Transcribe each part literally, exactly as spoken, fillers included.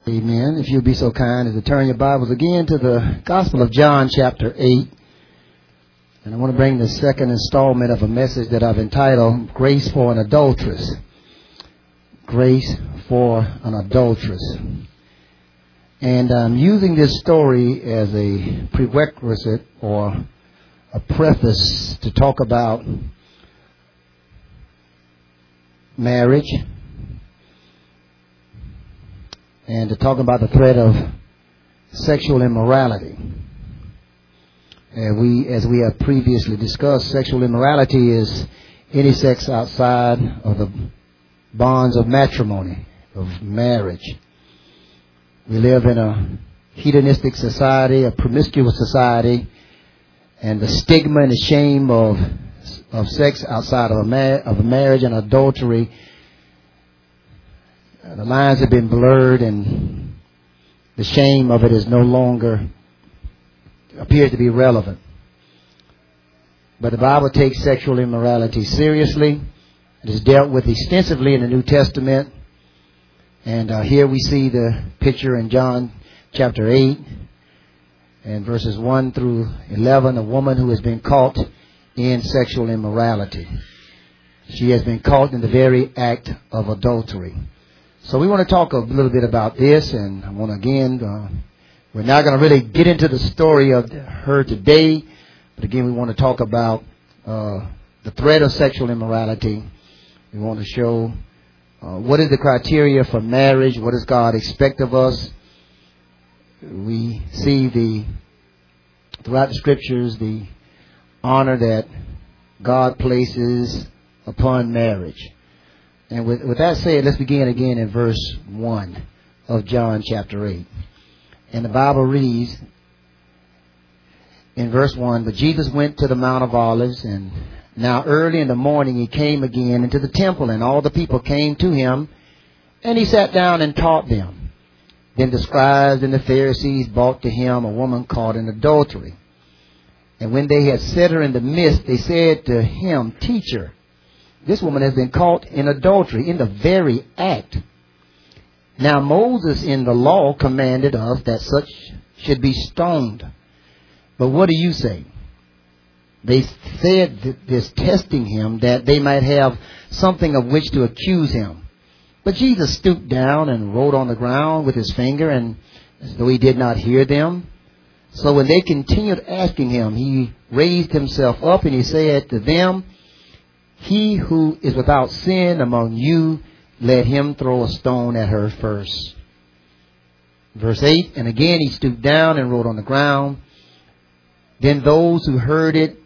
Amen. If you'll be so kind as to turn your Bibles again to the Gospel of John, chapter eight. And I want to bring the second installment of a message that I've entitled, Grace for an Adulteress. Grace for an Adulteress. And I'm using this story as a prerequisite or a preface to talk about marriage, and to talk about the threat of sexual immorality. And we, as we have previously discussed, sexual immorality is any sex outside of the bonds of matrimony, of marriage. We live in a hedonistic society, a promiscuous society, and the stigma and the shame of of sex outside of a, mar- of a marriage and adultery, the lines have been blurred, and the shame of it is no longer appears to be relevant. But the Bible takes sexual immorality seriously. It is dealt with extensively in the New Testament. And uh, here we see the picture in John chapter eight and verses one through eleven, a woman who has been caught in sexual immorality. She has been caught in the very act of adultery. So we want to talk a little bit about this, and I want to again, uh, we're not going to really get into the story of her today, but again, we want to talk about uh, the threat of sexual immorality. We want to show uh, what is the criteria for marriage, what does God expect of us. We see the throughout the scriptures the honor that God places upon marriage. And with, with that said, let's begin again in verse one of John chapter eight. And the Bible reads in verse one, "But Jesus went to the Mount of Olives, and now early in the morning he came again into the temple, and all the people came to him, and he sat down and taught them. Then the scribes and the Pharisees brought to him a woman caught in adultery. And when they had set her in the midst, they said to him, 'Teacher, this woman has been caught in adultery, in the very act. Now Moses in the law commanded us that such should be stoned. But what do you say?' They said this, testing him, that they might have something of which to accuse him. But Jesus stooped down and wrote on the ground with his finger, and as though he did not hear them. So when they continued asking him, he raised himself up and he said to them, 'He who is without sin among you, let him throw a stone at her first.'" Verse eight, "And again he stooped down and wrote on the ground. Then those who heard it,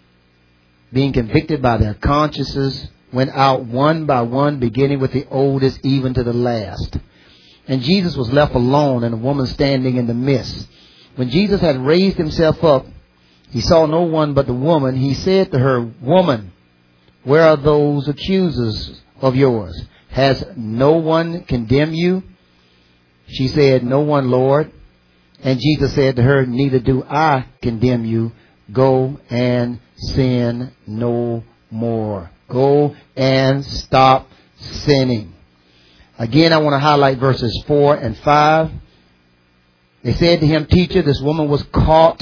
being convicted by their consciences, went out one by one, beginning with the oldest even to the last. And Jesus was left alone, and a woman standing in the midst. When Jesus had raised himself up, he saw no one but the woman. He said to her, 'Woman, where are those accusers of yours? Has no one condemned you?' She said, 'No one, Lord.' And Jesus said to her, 'Neither do I condemn you. Go and sin no more.'" Go and stop sinning. Again, I want to highlight verses four and five. They said to him, "Teacher, this woman was caught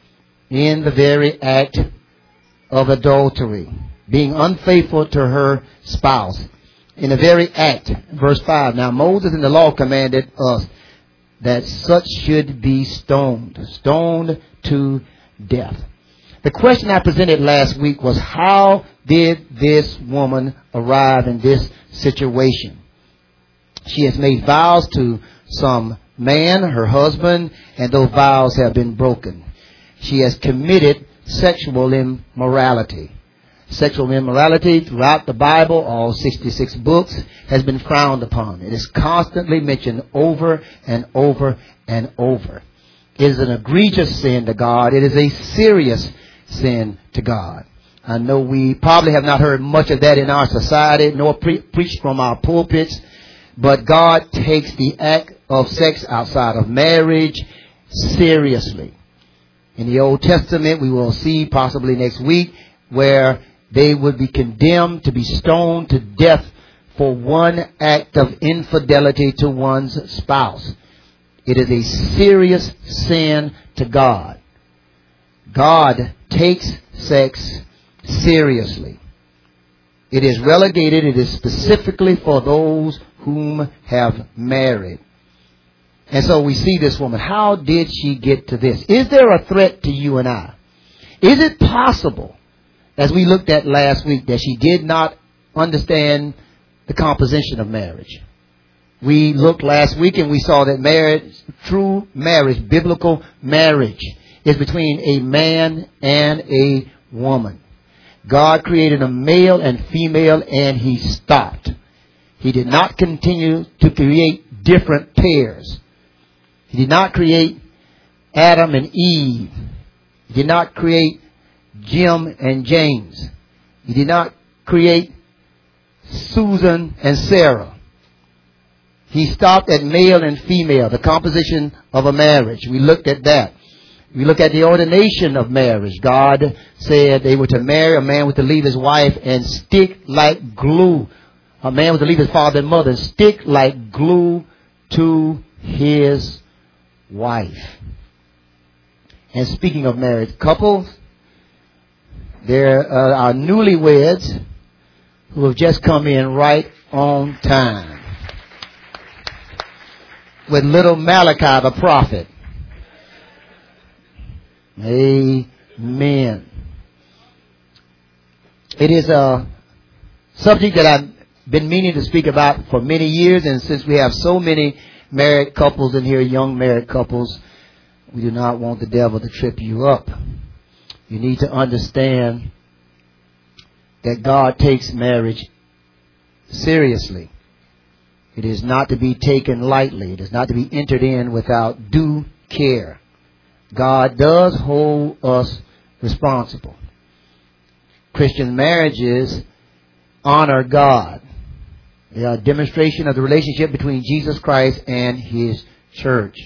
in the very act of adultery, being unfaithful to her spouse." In the very act. Verse five. "Now Moses in the law commanded us that such should be stoned, stoned to death." The question I presented last week was, how did this woman arrive in this situation? She has made vows to some man, her husband, and those vows have been broken. She has committed sexual immorality. Sexual immorality throughout the Bible, all sixty-six books, has been frowned upon. It is constantly mentioned over and over and over. It is an egregious sin to God. It is a serious sin to God. I know we probably have not heard much of that in our society, nor pre- preached from our pulpits, but God takes the act of sex outside of marriage seriously. In the Old Testament, we will see possibly next week where they would be condemned to be stoned to death for one act of infidelity to one's spouse. It is a serious sin to God. God takes sex seriously. It is relegated. It is specifically for those whom have married. And so we see this woman. How did she get to this? Is there a threat to you and I? Is it possible, as we looked at last week, that she did not understand the composition of marriage? We looked last week and we saw that marriage, true marriage, biblical marriage, is between a man and a woman. God created a male and female and he stopped. He did not continue to create different pairs. He did not create Adam and Eve. He did not create Jim and James. He did not create Susan and Sarah. He stopped at male and female, the composition of a marriage. We looked at that. We look at the ordination of marriage. God said they were to marry. A man was to leave his wife and stick like glue. A man was to leave his father and mother and stick like glue to his wife. And speaking of married couples, there uh, are newlyweds who have just come in right on time with little Malachi the prophet. Amen. It is a subject that I've been meaning to speak about for many years, and since we have so many married couples in here, young married couples, we do not want the devil to trip you up. You need to understand that God takes marriage seriously. It is not to be taken lightly. It is not to be entered in without due care. God does hold us responsible. Christian marriages honor God. They are a demonstration of the relationship between Jesus Christ and his church.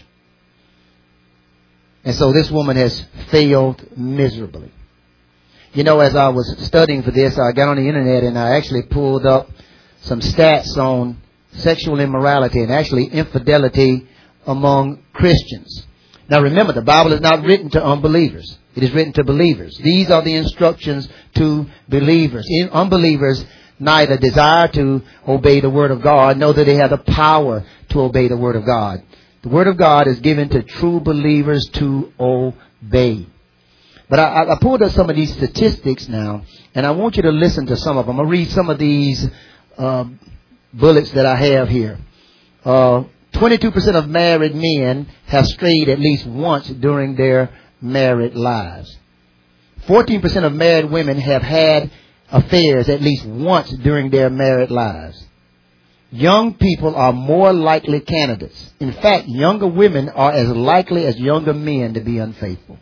And so this woman has failed miserably. You know, as I was studying for this, I got on the internet and I actually pulled up some stats on sexual immorality and actually infidelity among Christians. Now remember, the Bible is not written to unbelievers. It is written to believers. These are the instructions to believers. In unbelievers neither desire to obey the Word of God, nor do they have the power to obey the Word of God. The Word of God is given to true believers to obey. But I, I pulled up some of these statistics now, and I want you to listen to some of them. I'll read some of these uh, bullets that I have here. Uh, twenty-two percent of married men have strayed at least once during their married lives. fourteen percent of married women have had affairs at least once during their married lives. Young people are more likely candidates. In fact, younger women are as likely as younger men to be unfaithful.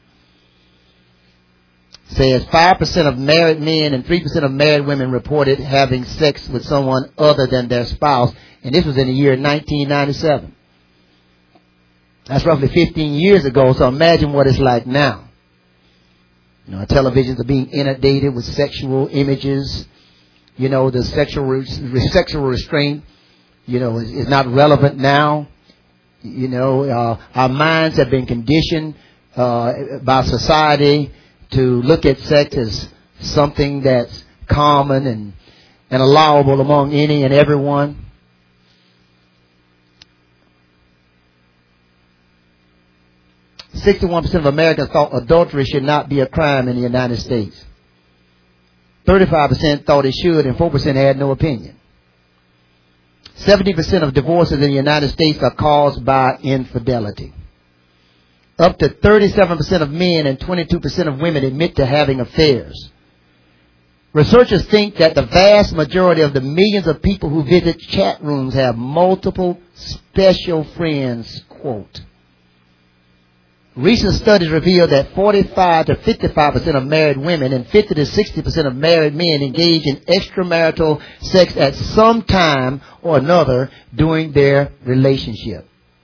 Says five percent of married men and three percent of married women reported having sex with someone other than their spouse. And this was in the year nineteen ninety-seven. That's roughly fifteen years ago. So imagine what it's like now. You know, our televisions are being inundated with sexual images. You know, the sexual sexual restraint, you know, is, is not relevant now. You know, uh, our minds have been conditioned uh, by society to look at sex as something that's common and, and allowable among any and everyone. sixty-one percent of Americans thought adultery should not be a crime in the United States. thirty-five percent thought it should, and four percent had no opinion. seventy percent of divorces in the United States are caused by infidelity. Up to thirty-seven percent of men and twenty-two percent of women admit to having affairs. Researchers think that the vast majority of the millions of people who visit chat rooms have multiple special friends, quote. Recent studies reveal that forty-five to fifty-five percent of married women and fifty to sixty percent of married men engage in extramarital sex at some time or another during their relationship.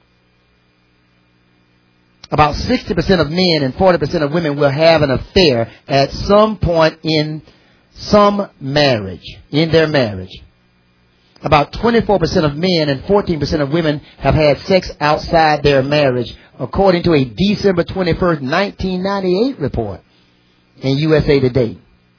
About sixty percent of men and forty percent of women will have an affair at some point in some marriage, in their marriage. About twenty-four percent of men and fourteen percent of women have had sex outside their marriage, according to a December twenty-first, nineteen ninety-eight report in U S A Today.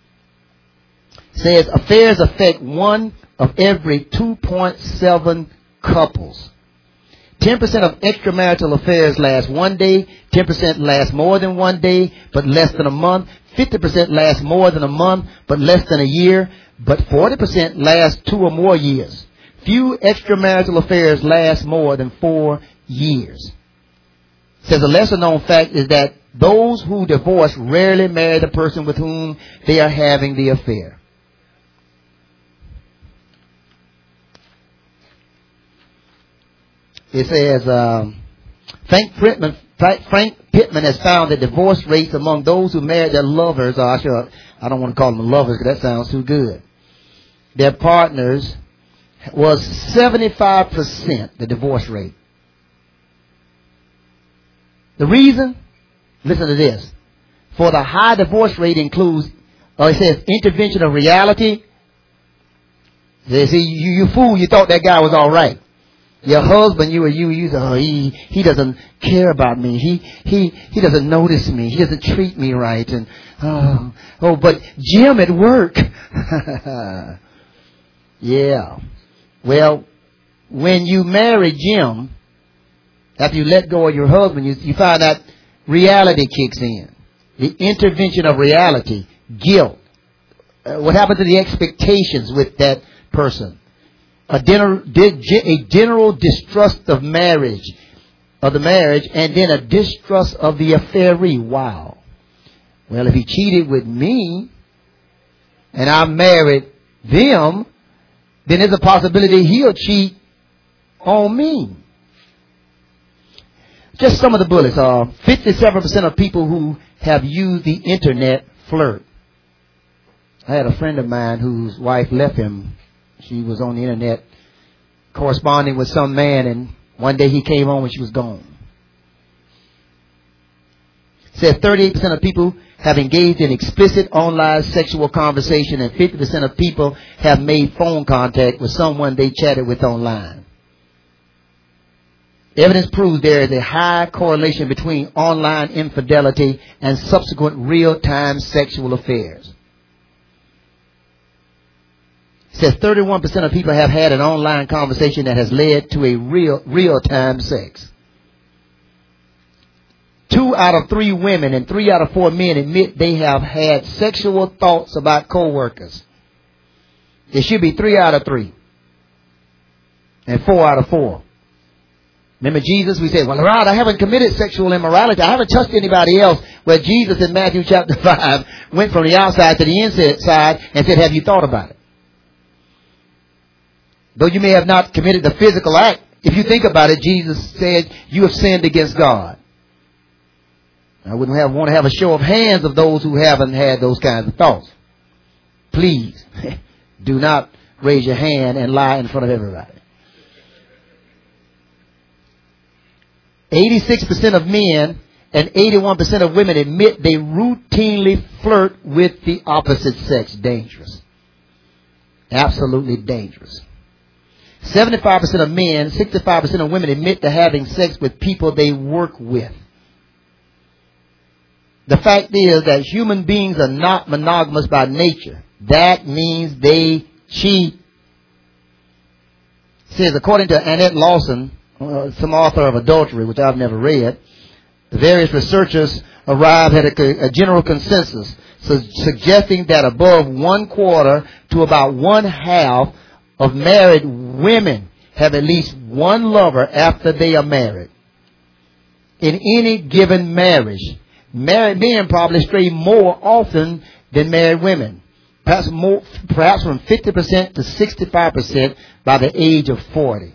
Says affairs affect one of every two point seven couples. ten percent of extramarital affairs last one day, ten percent last more than one day, but less than a month, fifty percent last more than a month, but less than a year, but forty percent last two or more years. Few extramarital affairs last more than four years. Says a lesser known fact is that those who divorce rarely marry the person with whom they are having the affair. It says, um, Frank Pittman, Frank Pittman has found that divorce rates among those who married their lovers, or I, should, I don't want to call them lovers because that sounds too good, their partners, was seventy-five percent, the divorce rate. The reason? Listen to this. For the high divorce rate includes, uh, it says, intervention of reality. They say, you, you fool, you thought that guy was all right. Your husband, you or you, you say, oh, he, he doesn't care about me. He, he, he doesn't notice me. He doesn't treat me right. And, oh, oh, but Jim at work. Yeah. Well, when you marry Jim, after you let go of your husband, you, you find out reality kicks in. The intervention of reality, guilt. Uh, what happened to the expectations with that person? A, general, a general distrust of marriage, of the marriage, and then a distrust of the affairee. Wow. Well, if he cheated with me, and I married them, then there's a possibility he'll cheat on me. Just some of the bullets are fifty-seven percent of people who have used the internet flirt. I had a friend of mine whose wife left him. She was on the internet corresponding with some man, and one day he came home and she was gone. It says thirty-eight percent of people have engaged in explicit online sexual conversation, and fifty percent of people have made phone contact with someone they chatted with online. Evidence proves there is a high correlation between online infidelity and subsequent real-time sexual affairs. It says thirty-one percent of people have had an online conversation that has led to a real, real-time sex. Two out of three women and three out of four men admit they have had sexual thoughts about coworkers. It should be three out of three and four out of four. Remember Jesus? We said, well, Rod, I haven't committed sexual immorality. I haven't touched anybody else. Well, Jesus in Matthew chapter five went from the outside to the inside and said, have you thought about it? Though you may have not committed the physical act, if you think about it, Jesus said, you have sinned against God. I wouldn't have, want to have a show of hands of those who haven't had those kinds of thoughts. Please, do not raise your hand and lie in front of everybody. eighty-six percent of men and eighty-one percent of women admit they routinely flirt with the opposite sex. Dangerous. Absolutely dangerous. seventy-five percent of men, sixty-five percent of women admit to having sex with people they work with. The fact is that human beings are not monogamous by nature. That means they cheat. It says, according to Annette Lawson, uh, some author of Adultery, which I've never read, the various researchers arrived at a, a general consensus so suggesting that above one quarter to about one half of married women have at least one lover after they are married. In any given marriage, married men probably stray more often than married women. Perhaps more, perhaps from fifty percent to sixty-five percent by the age of forty.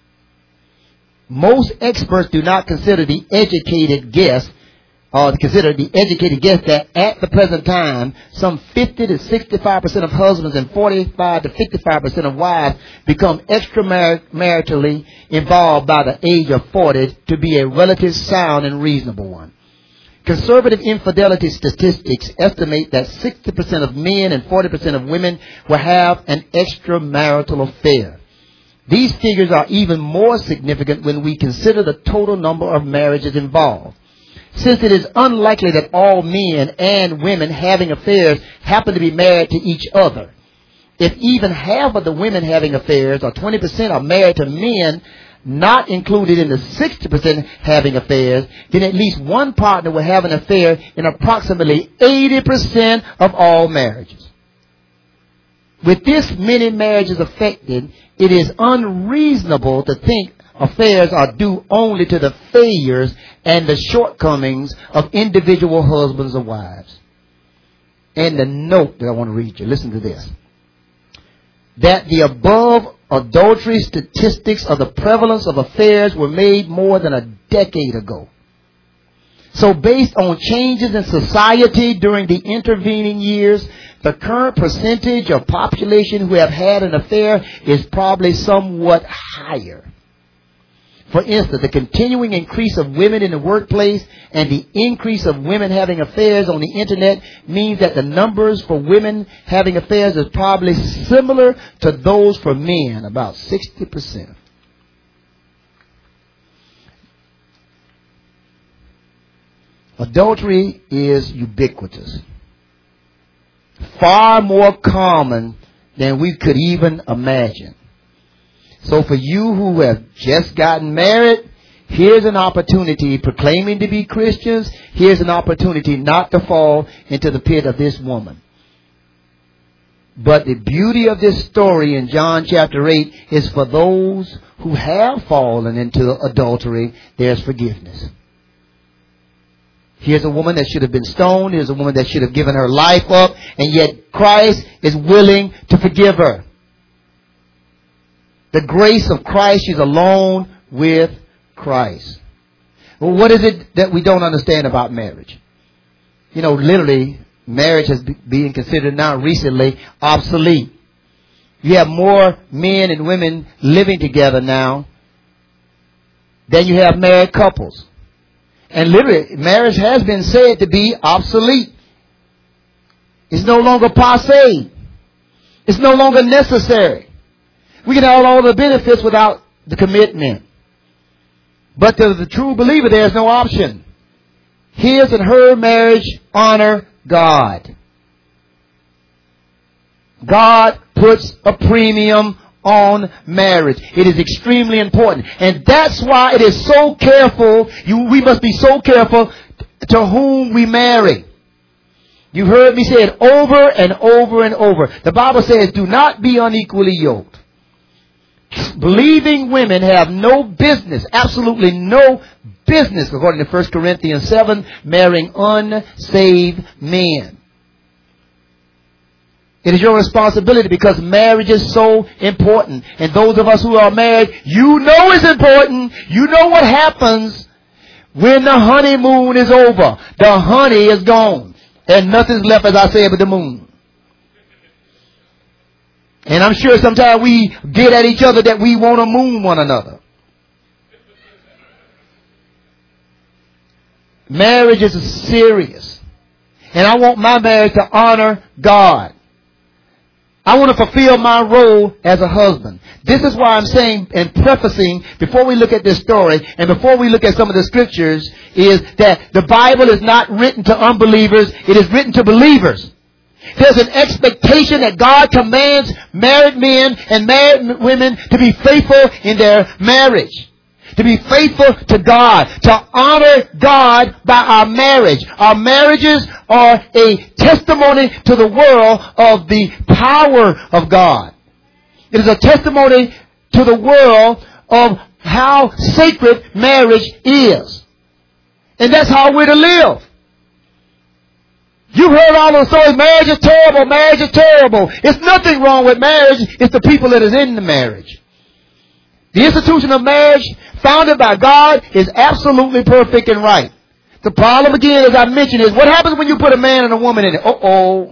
Most experts do not consider the educated guess, or consider the educated guess that at the present time, some fifty to sixty-five percent of husbands and forty-five to fifty-five percent of wives become extramaritally involved by the age of forty to be a relatively sound and reasonable one. Conservative infidelity statistics estimate that sixty percent of men and forty percent of women will have an extramarital affair. These figures are even more significant when we consider the total number of marriages involved. Since it is unlikely that all men and women having affairs happen to be married to each other, if even half of the women having affairs, or twenty percent, are married to men not included in the sixty percent having affairs, then at least one partner will have an affair in approximately eighty percent of all marriages. With this many marriages affected, it is unreasonable to think affairs are due only to the failures and the shortcomings of individual husbands or wives. And the note that I want to read you, listen to this. That the above adultery statistics of the prevalence of affairs were made more than a decade ago. So based on changes in society during the intervening years, the current percentage of population who have had an affair is probably somewhat higher. For instance, the continuing increase of women in the workplace and the increase of women having affairs on the internet means that the numbers for women having affairs is probably similar to those for men, about sixty percent. Adultery is ubiquitous, far more common than we could even imagine. So for you who have just gotten married, here's an opportunity, proclaiming to be Christians, here's an opportunity not to fall into the pit of this woman. But the beauty of this story in John chapter eight is for those who have fallen into adultery, there's forgiveness. Here's a woman that should have been stoned. Here's a woman that should have given her life up. And yet Christ is willing to forgive her. The grace of Christ, she's alone with Christ. Well, what is it that we don't understand about marriage? You know, literally, marriage is being considered now recently obsolete. You have more men and women living together now than you have married couples. And literally, marriage has been said to be obsolete. It's no longer passé. It's no longer necessary. We can have all the benefits without the commitment. But to the true believer, there's no option. His and her marriage honor God. God puts a premium on marriage. It is extremely important. And that's why it is so careful. You, we must be so careful to whom we marry. You heard me say it over and over and over. The Bible says, do not be unequally yoked. Believing women have no business, absolutely no business, according to First Corinthians seven, marrying unsaved men. It is your responsibility because marriage is so important. And those of us who are married, you know it's important. You know what happens when the honeymoon is over. The honey is gone. And nothing's left, as I say, but the moon. And I'm sure sometimes we get at each other that we want to moon one another. Marriage is serious. And I want my marriage to honor God. I want to fulfill my role as a husband. This is why I'm saying and prefacing before we look at this story and before we look at some of the scriptures is that the Bible is not written to unbelievers. It is written to believers. There's an expectation that God commands married men and married women to be faithful in their marriage. To be faithful to God. To honor God by our marriage. Our marriages are a testimony to the world of the power of God. It is a testimony to the world of how sacred marriage is. And that's how we're to live. You've heard all those stories. Marriage is terrible. Marriage is terrible. It's nothing wrong with marriage. It's the people that is in the marriage. The institution of marriage, founded by God, is absolutely perfect and right. The problem, again, as I mentioned, is what happens when you put a man and a woman in it? Uh-oh.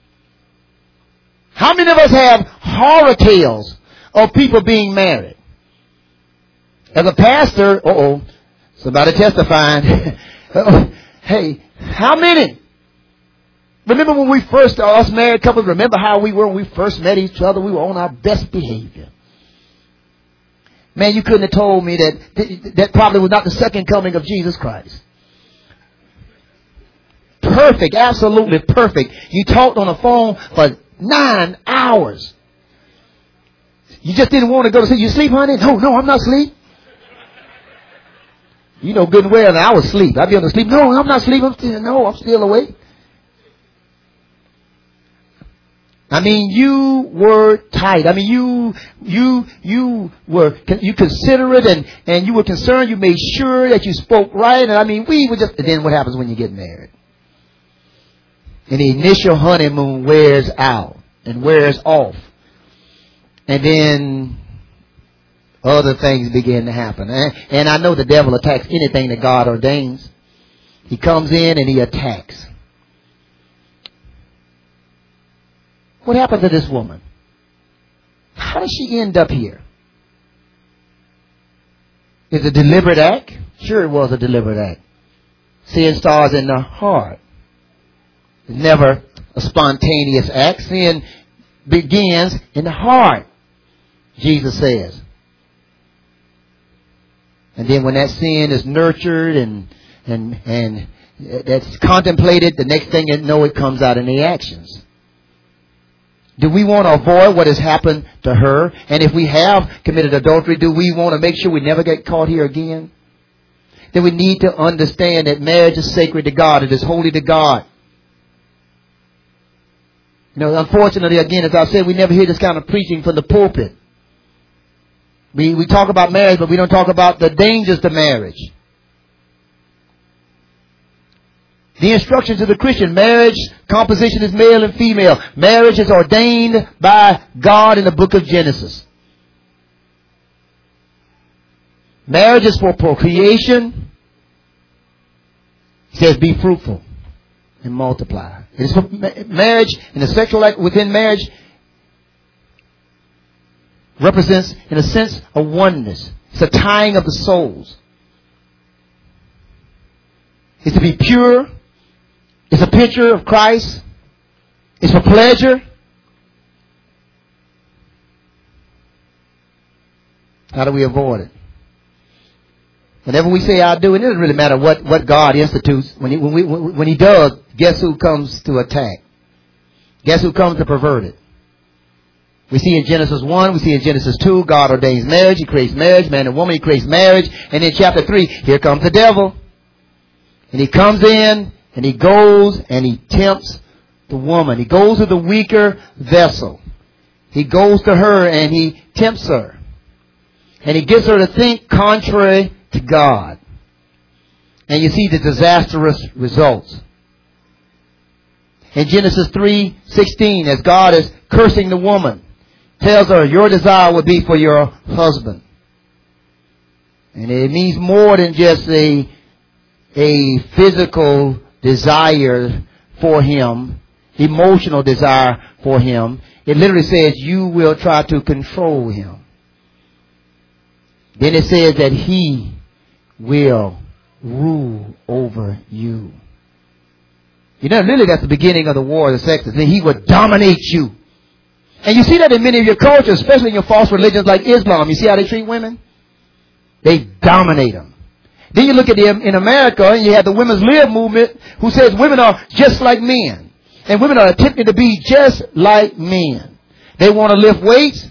How many of us have horror tales of people being married? As a pastor, uh-oh, somebody testifying. Hey, how many? Remember when we first, us married couples, remember how we were when we first met each other? We were on our best behavior. Man, you couldn't have told me that th- that probably was not the second coming of Jesus Christ. Perfect, absolutely perfect. You talked on the phone for nine hours. You just didn't want to go to sleep. You sleep, honey? No, no, I'm not asleep. You know good and well that I was asleep. I'd be on the sleep. No, I'm not asleep. I'm still, no, I'm still awake. I mean, you were tight. I mean, you, you, you were, you considerate and, and you were concerned. You made sure that you spoke right. And I mean, we were just, and then what happens when you get married? And the initial honeymoon wears out and wears off. And then other things begin to happen. And, and I know the devil attacks anything that God ordains. He comes in and he attacks. What happened to this woman? How did she end up here? Is it a deliberate act? Sure, it was a deliberate act. Sin starts in the heart. It's never a spontaneous act. Sin begins in the heart, Jesus says. And then when that sin is nurtured and and and that's contemplated, the next thing you know, it comes out in the actions. Do we want to avoid what has happened to her? And if we have committed adultery, do we want to make sure we never get caught here again? Then we need to understand that marriage is sacred to God. It is holy to God. You know, unfortunately, again, as I said, we never hear this kind of preaching from the pulpit. We, we talk about marriage, but we don't talk about the dangers to marriage. The instructions of the Christian marriage composition is male and female. Marriage is ordained by God in the book of Genesis. Marriage is for procreation. It says be fruitful and multiply. It is for marriage, and the sexual act within marriage represents, in a sense, a oneness. It's a tying of the souls. It's to be pure. It's a picture of Christ. It's for pleasure. How do we avoid it? Whenever we say I do, it doesn't really matter what, what God institutes. When he, when, we, when he does, guess who comes to attack? Guess who comes to pervert it? We see in Genesis one, we see in Genesis two, God ordains marriage. He creates marriage, man and woman. He creates marriage. And in chapter three, here comes the devil. And he comes in and he goes and he tempts the woman. He goes to the weaker vessel. He goes to her and he tempts her. And he gets her to think contrary to God. And you see the disastrous results. In Genesis three sixteen, as God is cursing the woman, tells her, your desire would be for your husband. And it means more than just a, a physical desire for him, emotional desire for him. It literally says you will try to control him. Then it says that he will rule over you. You know, literally that's the beginning of the war of the sexes. That he will dominate you. And you see that in many of your cultures, especially in your false religions like Islam. You see how they treat women? They dominate them. Then you look at them in America and you have the women's lib movement who says women are just like men. And women are attempting to be just like men. They want to lift weights.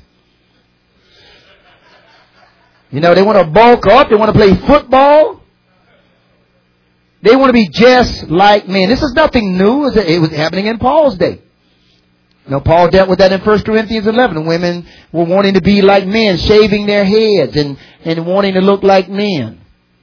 You know, they want to bulk up. They want to play football. They want to be just like men. This is nothing new. It was happening in Paul's day. You know, Paul dealt with that in First Corinthians eleven. Women were wanting to be like men, shaving their heads and, and wanting to look like men.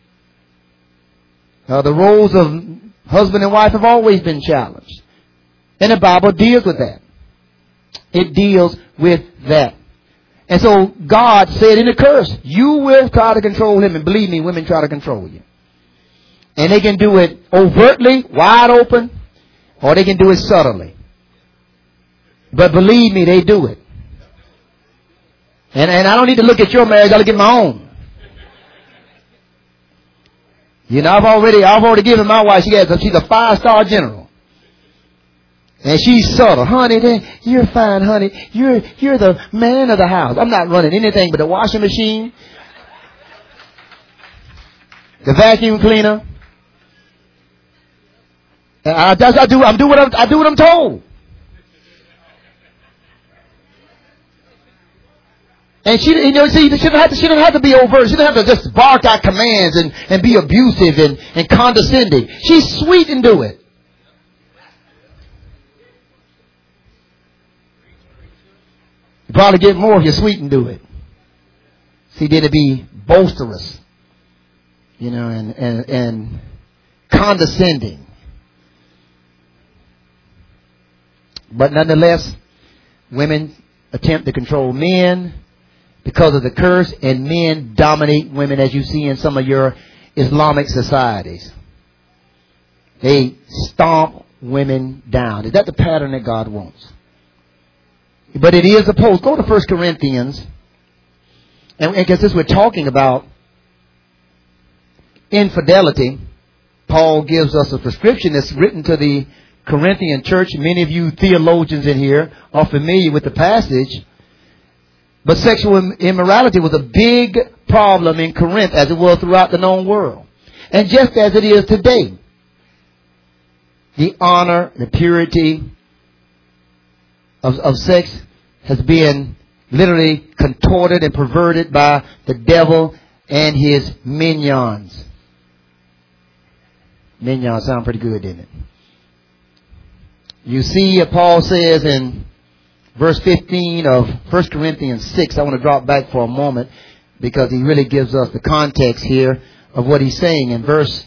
Uh, the roles of husband and wife have always been challenged. And the Bible deals with that. It deals with that. And so God said in the curse, you will try to control him. And believe me, women try to control you. And they can do it overtly, wide open, or they can do it subtly. But believe me, they do it. And, and I don't need to look at your marriage, I look at my own. You know, I've already, I've already given my wife, she has, she's a five-star general. And she's subtle. Honey, you're fine, honey. You're, you're the man of the house. I'm not running anything but the washing machine The vacuum cleaner. I, I, I do. I do what I'm, I do what I'm told. And she, you know, see, she didn't have to, she didn't have to be overt. She didn't have to just bark out commands and, and be abusive and, and condescending. She's sweet and do it. You probably get more if you're sweet and do it. See, then it'd be boisterous, you know, and, and, and condescending. But nonetheless, women attempt to control men because of the curse, and men dominate women, as you see in some of your Islamic societies. They stomp women down. Is that the pattern that God wants? But it is opposed. Go to First Corinthians. And because this we're talking about infidelity, Paul gives us a prescription that's written to the Corinthian church. Many of you theologians in here are familiar with the passage. But sexual immorality was a big problem in Corinth, as it was throughout the known world. And just as it is today, the honor, the purity of, of sex has been literally contorted and perverted by the devil and his minions. Minions sound pretty good, didn't it? You see, Paul says in verse fifteen of First Corinthians six, I want to drop back for a moment because he really gives us the context here of what he's saying. In verse,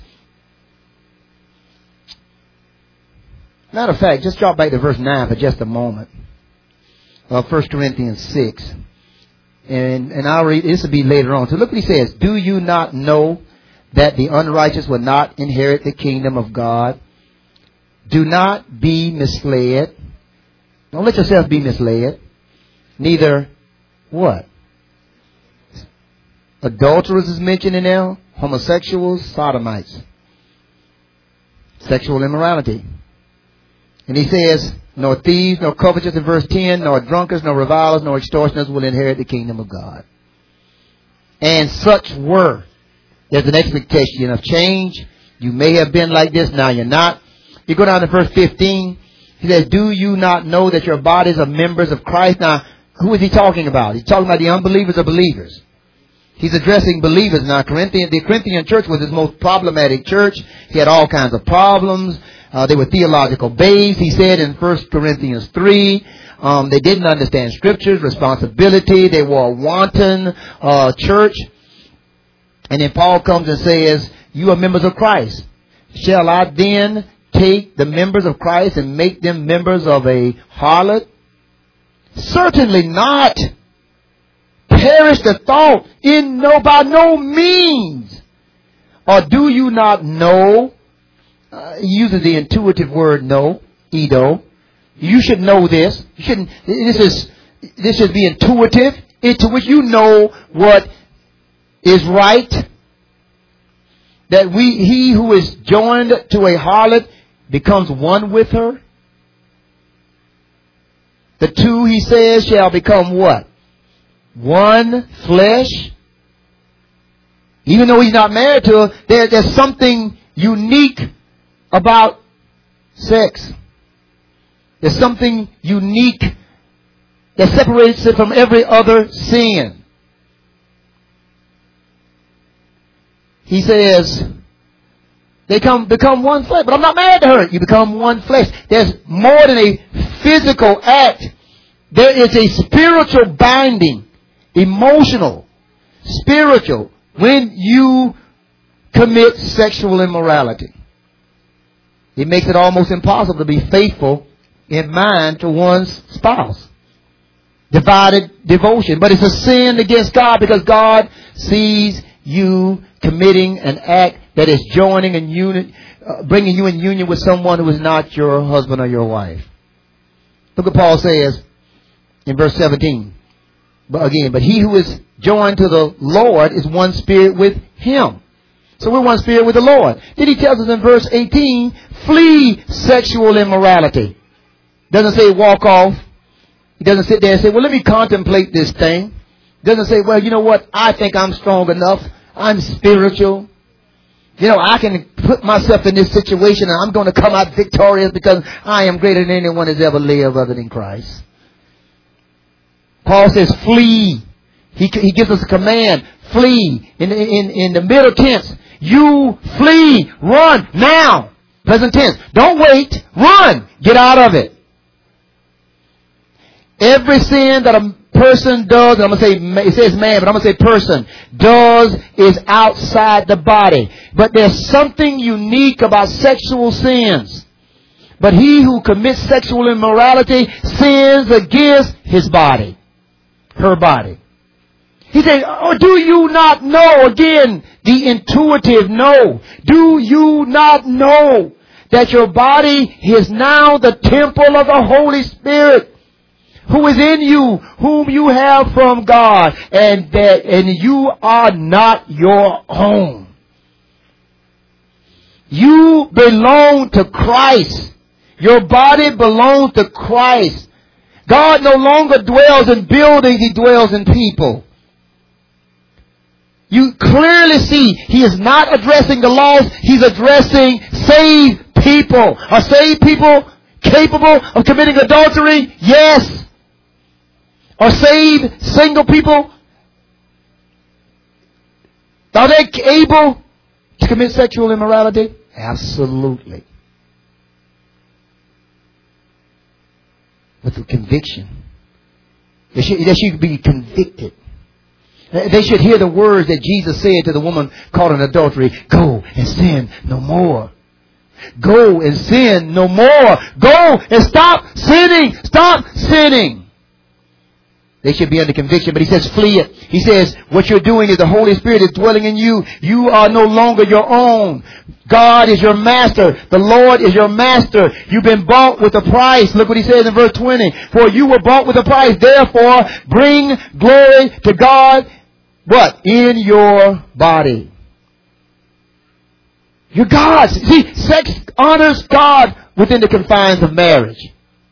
matter of fact, just drop back to verse nine for just a moment of First Corinthians six. And, and I'll read, this will be later on. So look what he says. Do you not know that the unrighteous will not inherit the kingdom of God? Do not be misled. Don't let yourself be misled. Neither what? Adulterers is mentioned in there. Homosexuals, sodomites. Sexual immorality. And he says, nor thieves, nor covetous in verse ten, nor drunkards, nor revilers, nor extortioners will inherit the kingdom of God. And such were. There's an expectation of change. You may have been like this, now you're not. You go down to verse fifteen. He says, do you not know that your bodies are members of Christ? Now, who is he talking about? He's talking about the unbelievers or believers. He's addressing believers. Now, Corinthian, the Corinthian church was his most problematic church. He had all kinds of problems. Uh, they were theological babes, he said in First Corinthians three. Um, they didn't understand scriptures, responsibility. They were a wanton uh, church. And then Paul comes and says, you are members of Christ. Shall I then take the members of Christ and make them members of a harlot? Certainly not. Perish the thought. In no, by no means. Or do you not know? Uh, he uses the intuitive word know, Edo. You should know this. You shouldn't. This is this should be intuitive, into which you know what is right. That we he who is joined to a harlot becomes one with her. The two, he says, shall become what? One flesh. Even though he's not married to her, there, there's something unique about sex. There's something unique that separates it from every other sin. He says, they come become one flesh. But I'm not married to her. You become one flesh. There's more than a physical act. There is a spiritual binding, emotional, spiritual, when you commit sexual immorality. It makes it almost impossible to be faithful in mind to one's spouse. Divided devotion. But it's a sin against God because God sees you committing an act that is joining and union, uh, bringing you in union with someone who is not your husband or your wife. Look what Paul says in verse seventeen. But again, but he who is joined to the Lord is one spirit with him. So we're one spirit with the Lord. Then he tells us in verse eighteen, flee sexual immorality. Doesn't say walk off. He doesn't sit there and say, well, let me contemplate this thing. Doesn't say, well, you know what? I think I'm strong enough. I'm spiritual. You know, I can put myself in this situation and I'm going to come out victorious because I am greater than anyone has ever lived other than Christ. Paul says, flee. He, he gives us a command. Flee. In, in, in the middle tense. You flee. Run now. Present tense. Don't wait. Run. Get out of it. Every sin that a person does, and I'm going to say, it says man, but I'm going to say person, does is outside the body. But there's something unique about sexual sins. But he who commits sexual immorality sins against his body. Her body. He said, or do you not know? Again, the intuitive no. Do you not know that your body is now the temple of the Holy Spirit, who is in you, whom you have from God, and that and you are not your own. You belong to Christ. Your body belongs to Christ. God no longer dwells in buildings, He dwells in people. You clearly see He is not addressing the lost, He's addressing saved people. Are saved people capable of committing adultery? Yes. Are saved single people, are they able to commit sexual immorality? Absolutely. With conviction. They should, they should be convicted. They should hear the words that Jesus said to the woman caught in adultery. Go and sin no more. Go and sin no more. Go and stop sinning. Stop sinning. They should be under conviction, but he says flee it. He says what you're doing is the Holy Spirit is dwelling in you. You are no longer your own. God is your master. The Lord is your master. You've been bought with a price. Look what he says in verse twenty. For you were bought with a price. Therefore, bring glory to God. What? In your body. You're God's. See, sex honors God within the confines of marriage.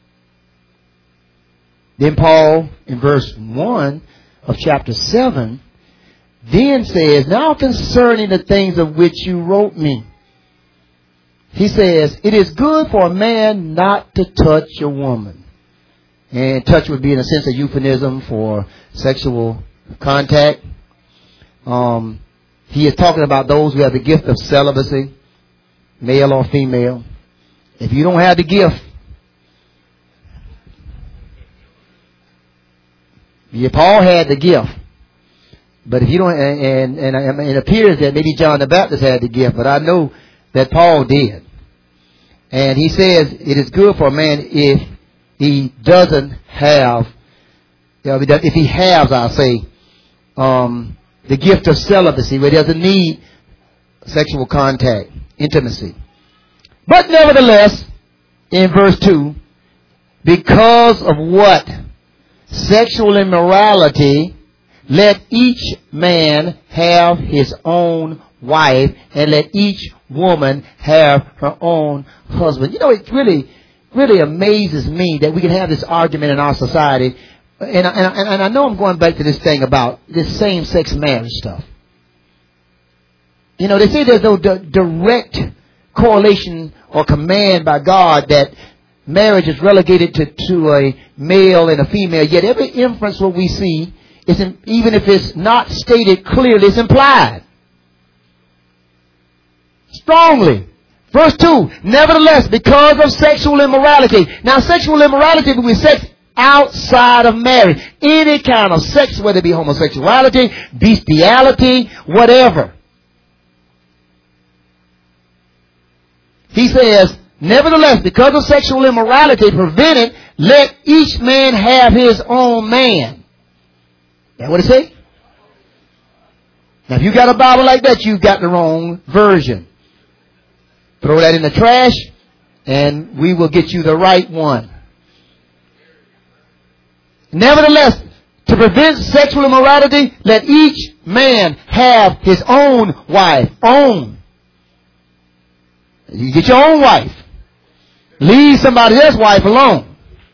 Then Paul, in verse one of chapter seven, then says, now concerning the things of which you wrote me, he says, it is good for a man not to touch a woman. And touch would be in a sense a euphemism for sexual contact. Um, he is talking about those who have the gift of celibacy, male or female. If you don't have the gift, yeah, Paul had the gift, but if you don't, and, and, and it appears that maybe John the Baptist had the gift, but I know that Paul did. And he says it is good for a man if he doesn't have, if he has, I'll say, um, the gift of celibacy, where he doesn't need sexual contact, intimacy. But nevertheless, in verse two, because of what? Sexual immorality, let each man have his own wife, and let each woman have her own husband. You know, it really, really amazes me that we can have this argument in our society. And, and, and I know I'm going back to this thing about this same-sex marriage stuff. You know, they say there's no d- direct correlation or command by God that marriage is relegated to, to a male and a female. Yet every inference what we see, is in, even if it's not stated clearly, it's implied. Strongly. Verse two, nevertheless, because of sexual immorality. Now, sexual immorality will be sex outside of marriage. Any kind of sex, whether it be homosexuality, bestiality, whatever. He says, nevertheless, because of sexual immorality prevented, let each man have his own man. That what it say? Now, if you got a Bible like that, you've got the wrong version. Throw that in the trash, and we will get you the right one. Nevertheless, to prevent sexual immorality, let each man have his own wife. Own. You get your own wife. Leave somebody else's wife alone.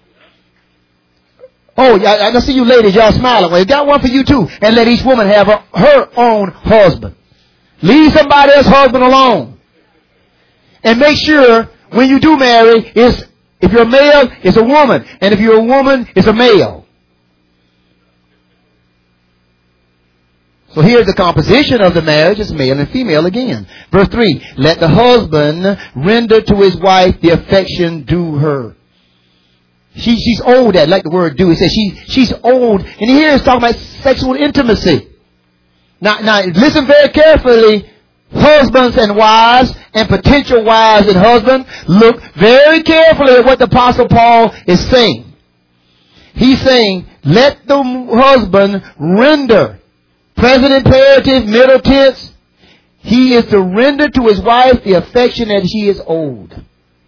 Oh, I, I see you ladies, y'all smiling. Well, you got one for you too. And let each woman have her, her own husband. Leave somebody else's husband alone. And make sure when you do marry, it's, if you're a male, it's a woman. And if you're a woman, it's a male. So here's the composition of the marriage. It's male and female again. Verse three. Let the husband render to his wife the affection due her. She, she's owed that, like the word do. He says she, she's owed. And here it's talking about sexual intimacy. Now, now listen very carefully. Husbands and wives and potential wives and husbands, look very carefully at what the Apostle Paul is saying. He's saying, let the husband render. Present imperative, middle tense. He is to render to his wife the affection that he is owed.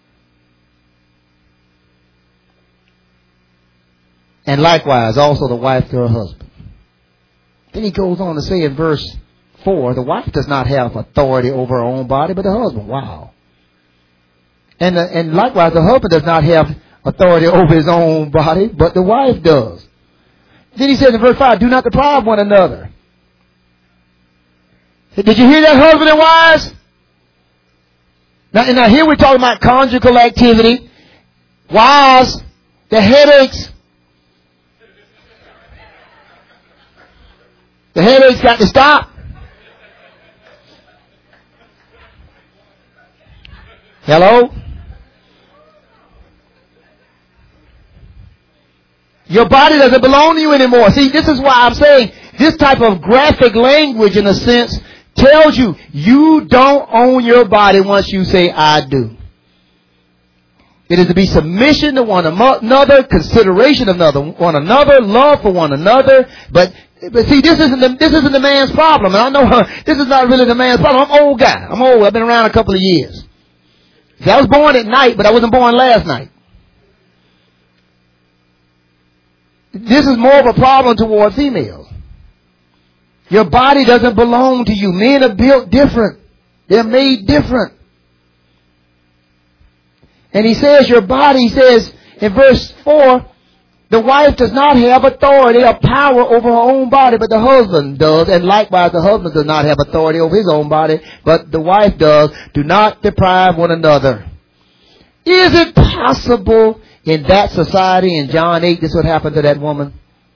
And likewise, also the wife to her husband. Then he goes on to say in verse four, the wife does not have authority over her own body, but the husband. Wow. And, the, and likewise, the husband does not have authority over his own body, but the wife does. Then he says in verse five, do not deprive one another. Did you hear that, husband and wives? Now, now here we're talking about conjugal activity. Wives, the headaches. The headaches got to stop. Hello? Your body doesn't belong to you anymore. See, this is why I'm saying this type of graphic language, in a sense, tells you you don't own your body once you say, I do. It is to be submission to one another, consideration of another, one another, love for one another. But, but see, this isn't the, this isn't the man's problem. And I know her, this is not really the man's problem. I'm an old guy. I'm old. I've been around a couple of years. See, I was born at night, but I wasn't born last night. This is more of a problem toward females. Your body doesn't belong to you. Men are built different. They're made different. And he says your body, he says in verse four, the wife does not have authority or power over her own body, but the husband does. And likewise, the husband does not have authority over his own body, but the wife does. Do not deprive one another. Is it possible in that society, in John eight, this would happen to that woman?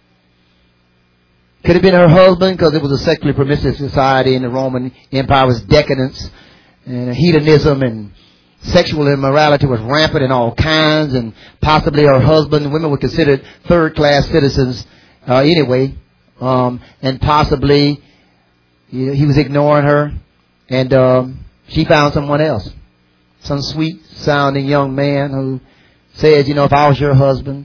Could have been her husband, because it was a sexually permissive society, and the Roman Empire was decadence and hedonism, and sexual immorality was rampant in all kinds, and possibly her husband, women were considered third-class citizens uh, anyway, um, and possibly you know, he was ignoring her, and um, she found someone else, some sweet-sounding young man who says, you know, if I was your husband.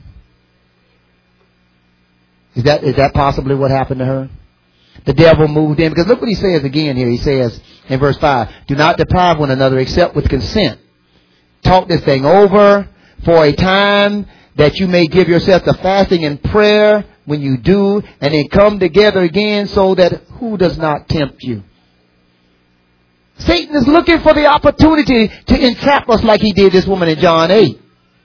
Is that, is that possibly what happened to her? The devil moved in. Because look what he says again here. He says in verse five, do not deprive one another except with consent. Talk this thing over for a time that you may give yourself to fasting and prayer when you do, and then come together again so that who does not tempt you? Satan is looking for the opportunity to entrap us like he did this woman in John eight.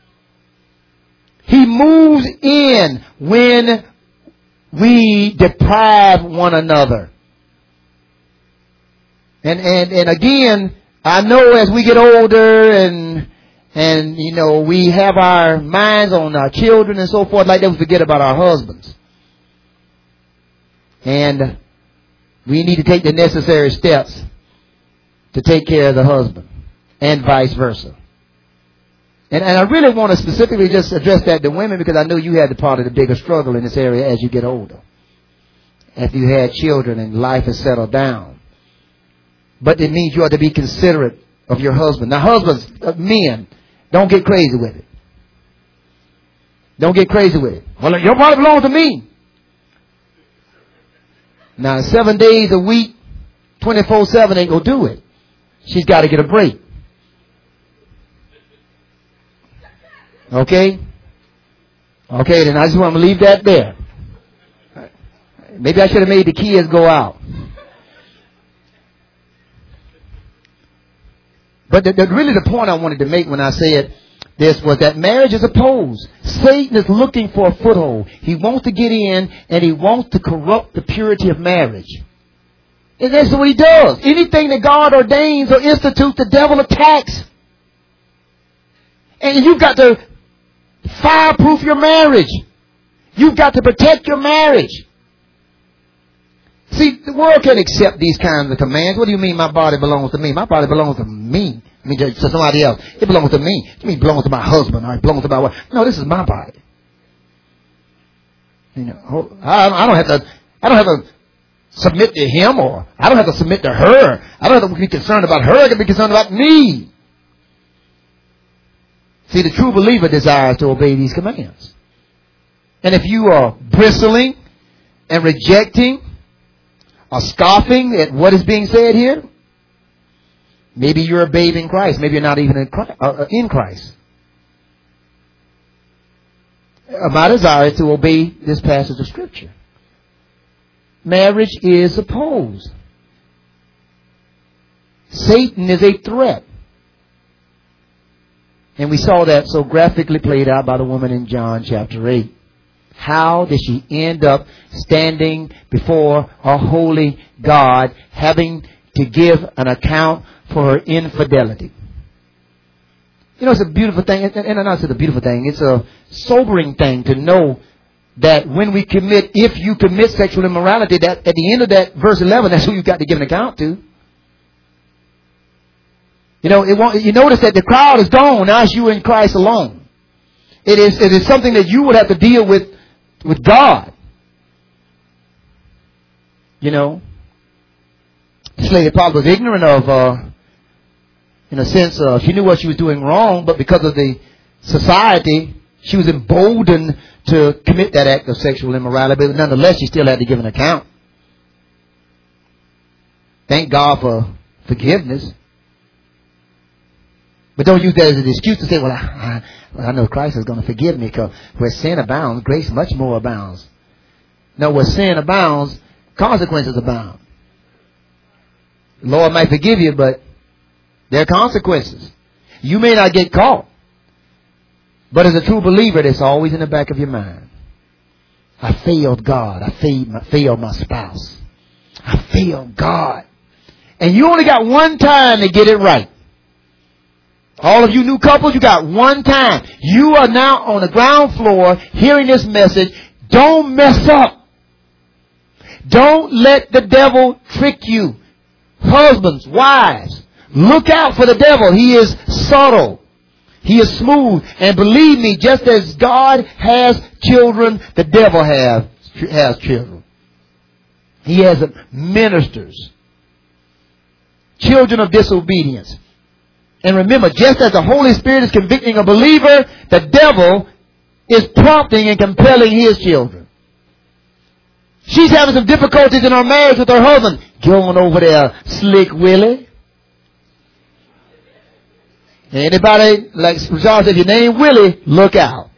He moves in when we deprive one another. And, and, and again, I know as we get older and, and, you know, we have our minds on our children and so forth, like that, we forget about our husbands. And we need to take the necessary steps to take care of the husband and vice versa. And, and I really want to specifically just address that to women, because I know you had the part of the bigger struggle in this area as you get older. After you had children and life has settled down. But it means you ought to be considerate of your husband. Now, husbands, uh, men, don't get crazy with it. Don't get crazy with it. Well, your body belongs to me. Now, seven days a week, twenty-four seven ain't going to do it. She's got to get a break. Okay? Okay, then I just want to leave that there. Maybe I should have made the kids go out. But the, the, really the point I wanted to make when I said this was that marriage is opposed. Satan is looking for a foothold. He wants to get in, and he wants to corrupt the purity of marriage. And that's what he does. Anything that God ordains or institutes, the devil attacks. And you've got to fireproof your marriage. You've got to protect your marriage. See, the world can't accept these kinds of commands. What do you mean my body belongs to me? My body belongs to me. I mean, to somebody else. It belongs to me. It means it belongs to my husband or it belongs to my wife. No, this is my body. You know, I, I don't have to, I don't have to submit to him, or I don't have to submit to her. I don't have to be concerned about her. I can be concerned about me. See, the true believer desires to obey these commands. And if you are bristling and rejecting or scoffing at what is being said here, maybe you're a babe in Christ. Maybe you're not even in Christ. Uh, in Christ. Uh, my desire is to obey this passage of Scripture. Marriage is opposed. Satan is a threat. And we saw that so graphically played out by the woman in John chapter eight. How did she end up standing before a holy God, having to give an account for her infidelity? You know, it's a beautiful thing. And I know it's a beautiful thing. It's a sobering thing to know that when we commit, if you commit sexual immorality, that at the end of that verse eleven, that's who you've got to give an account to. You know, it won't, you notice that the crowd is gone. Now it's you in Christ alone. It is, it is something that you would have to deal with, with God. You know, this lady probably was ignorant of, uh, in a sense, uh, she knew what she was doing wrong, but because of the society, she was emboldened to commit that act of sexual immorality, but nonetheless, she still had to give an account. Thank God for forgiveness. But don't use that as an excuse to say, well, I, I, well, I know Christ is going to forgive me, because where sin abounds, grace much more abounds. No, where sin abounds, consequences abound. The Lord might forgive you, but there are consequences. You may not get caught. But as a true believer, that's always in the back of your mind. I failed God. I failed my, failed my spouse. I failed God. And you only got one time to get it right. All of you new couples, you got one time. You are now on the ground floor hearing this message. Don't mess up. Don't let the devil trick you. Husbands, wives, look out for the devil. He is subtle. He is smooth. And believe me, just as God has children, the devil has, has children. He has ministers. Children of disobedience. And remember, just as the Holy Spirit is convicting a believer, the devil is prompting and compelling his children. She's having some difficulties in her marriage with her husband. Go on over there, Slick Willie. Anybody, like John said, if your name Willie, look out.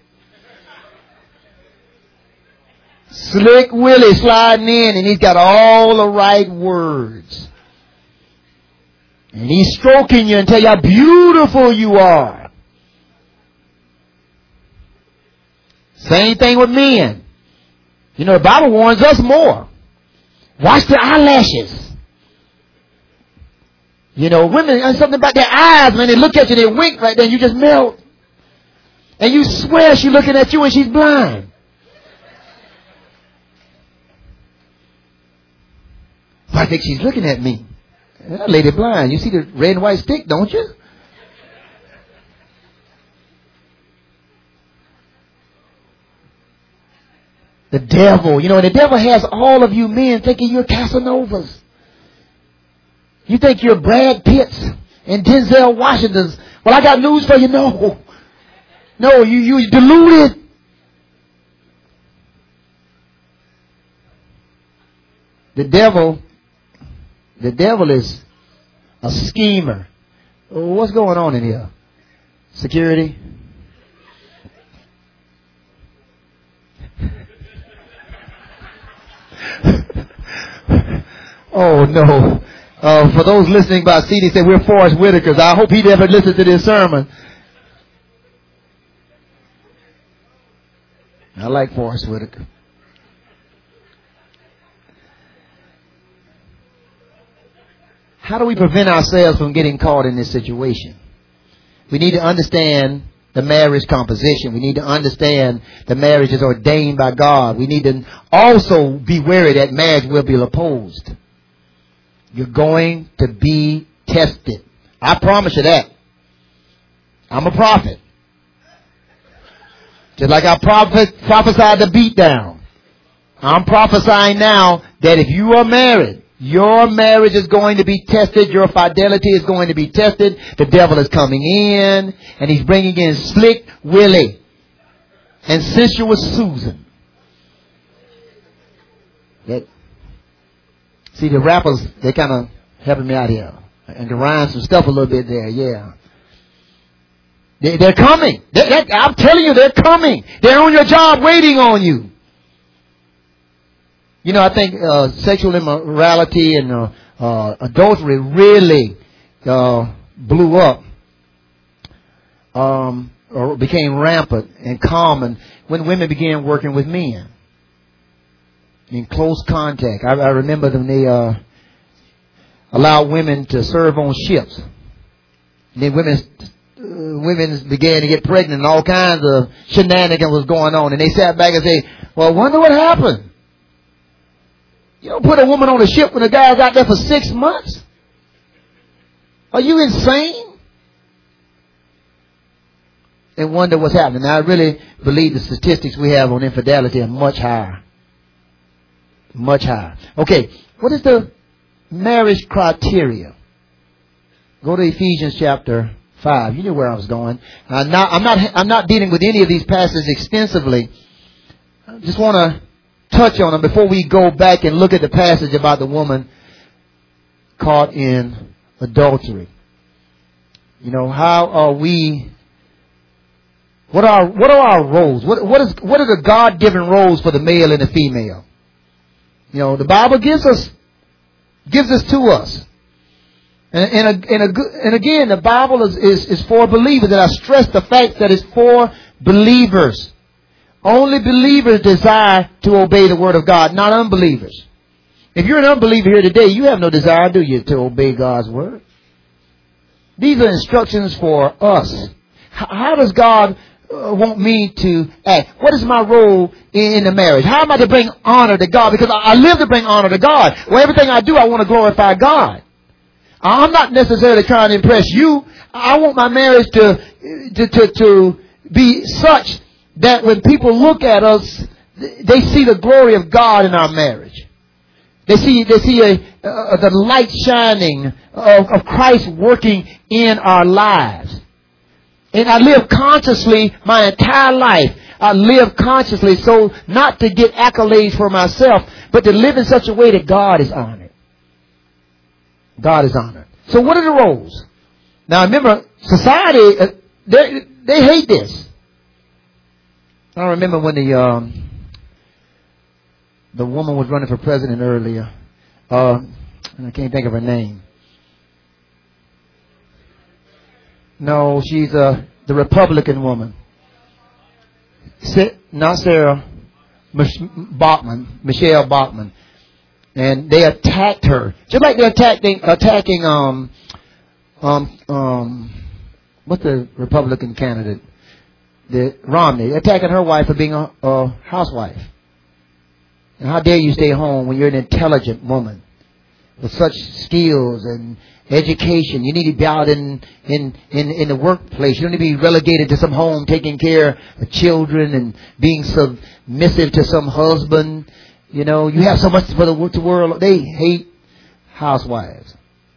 Slick Willie sliding in, and he's got all the right words. And he's stroking you and tell you how beautiful you are. Same thing with men. You know, the Bible warns us more. Watch the eyelashes. You know, women, there's something about their eyes, man. They look at you, they wink right there, and you just melt. And you swear she's looking at you and she's blind. I think she's looking at me. That lady blind. You see the red and white stick, don't you? The devil. You know, and the devil has all of you men thinking you're Casanovas. You think you're Brad Pitts and Denzel Washingtons. Well, I got news for you. No. No, you, you deluded. The devil, the devil is a schemer. What's going on in here? Security? Oh, no. Uh, for those listening by C D, say we're Forrest Whitakers. I hope he never listened to this sermon. I like Forrest Whitaker. how do we prevent ourselves from getting caught in this situation? We need to understand the marriage composition. We need to understand the marriage is ordained by God. We need to also be wary that marriage will be opposed. You're going to be tested. I promise you that. I'm a prophet. Just like I prophet, prophesied the beat down. I'm prophesying now that if you are married, your marriage is going to be tested. Your fidelity is going to be tested. The devil is coming in and he's bringing in Slick Willie and Sensuous Susan. That, see, the rappers, they kind of helping me out here. And can rhyme some stuff a little bit there, yeah. They, they're coming. They, they, I'm telling you, they're coming. They're on your job waiting on you. You know, I think uh, sexual immorality and uh, uh, adultery really uh, blew up um, or became rampant and common when women began working with men in close contact. I, I remember when they uh, allowed women to serve on ships. And then women, uh, women began to get pregnant and all kinds of shenanigans was going on. And they sat back and said, well, I wonder what happened. You don't put a woman on a ship when the guy's out there for six months. Are you insane? And wonder what's happening. Now, I really believe the statistics we have on infidelity are much higher. Much higher. Okay, what is the marriage criteria? Go to Ephesians chapter five. You knew where I was going. I'm not, I'm not, I'm not dealing with any of these passages extensively. I just want to touch on them before we go back and look at the passage about the woman caught in adultery. You know, how are we, what are, what are our roles? What, what is, what are the God-given roles for the male and the female? You know, the Bible gives us, gives this to us. And, and, and, and again, the Bible is, is, is for believers. And I stress the fact that it's for believers. Only believers desire to obey the word of God, not unbelievers. If you're an unbeliever here today, you have no desire, do you, to obey God's word? These are instructions for us. How does God want me to act? What is my role in the marriage? How am I to bring honor to God? Because I live to bring honor to God. Well, everything I do, I want to glorify God. I'm not necessarily trying to impress you. I want my marriage to, to, to, to be such that when people look at us, they see the glory of God in our marriage. They see, they see a, uh, the light shining of, of Christ working in our lives. And I live consciously my entire life. I live consciously so not to get accolades for myself, but to live in such a way that God is honored. God is honored. So what are the roles? Now remember, society, uh, they, they hate this. I remember when the um, the woman was running for president earlier, uh, and I can't think of her name. No, she's uh, the Republican woman. Not Sarah Bachman, Michelle Bachman, and they attacked her just like they're attacking attacking um um um what's the Republican candidate? The Romney, attacking her wife for being a, a housewife. And how dare you stay home when you're an intelligent woman with such skills and education? You need to be out in, in, in, in the workplace. You don't need to be relegated to some home taking care of children and being submissive to some husband. You know, you have so much for the world. They hate housewives.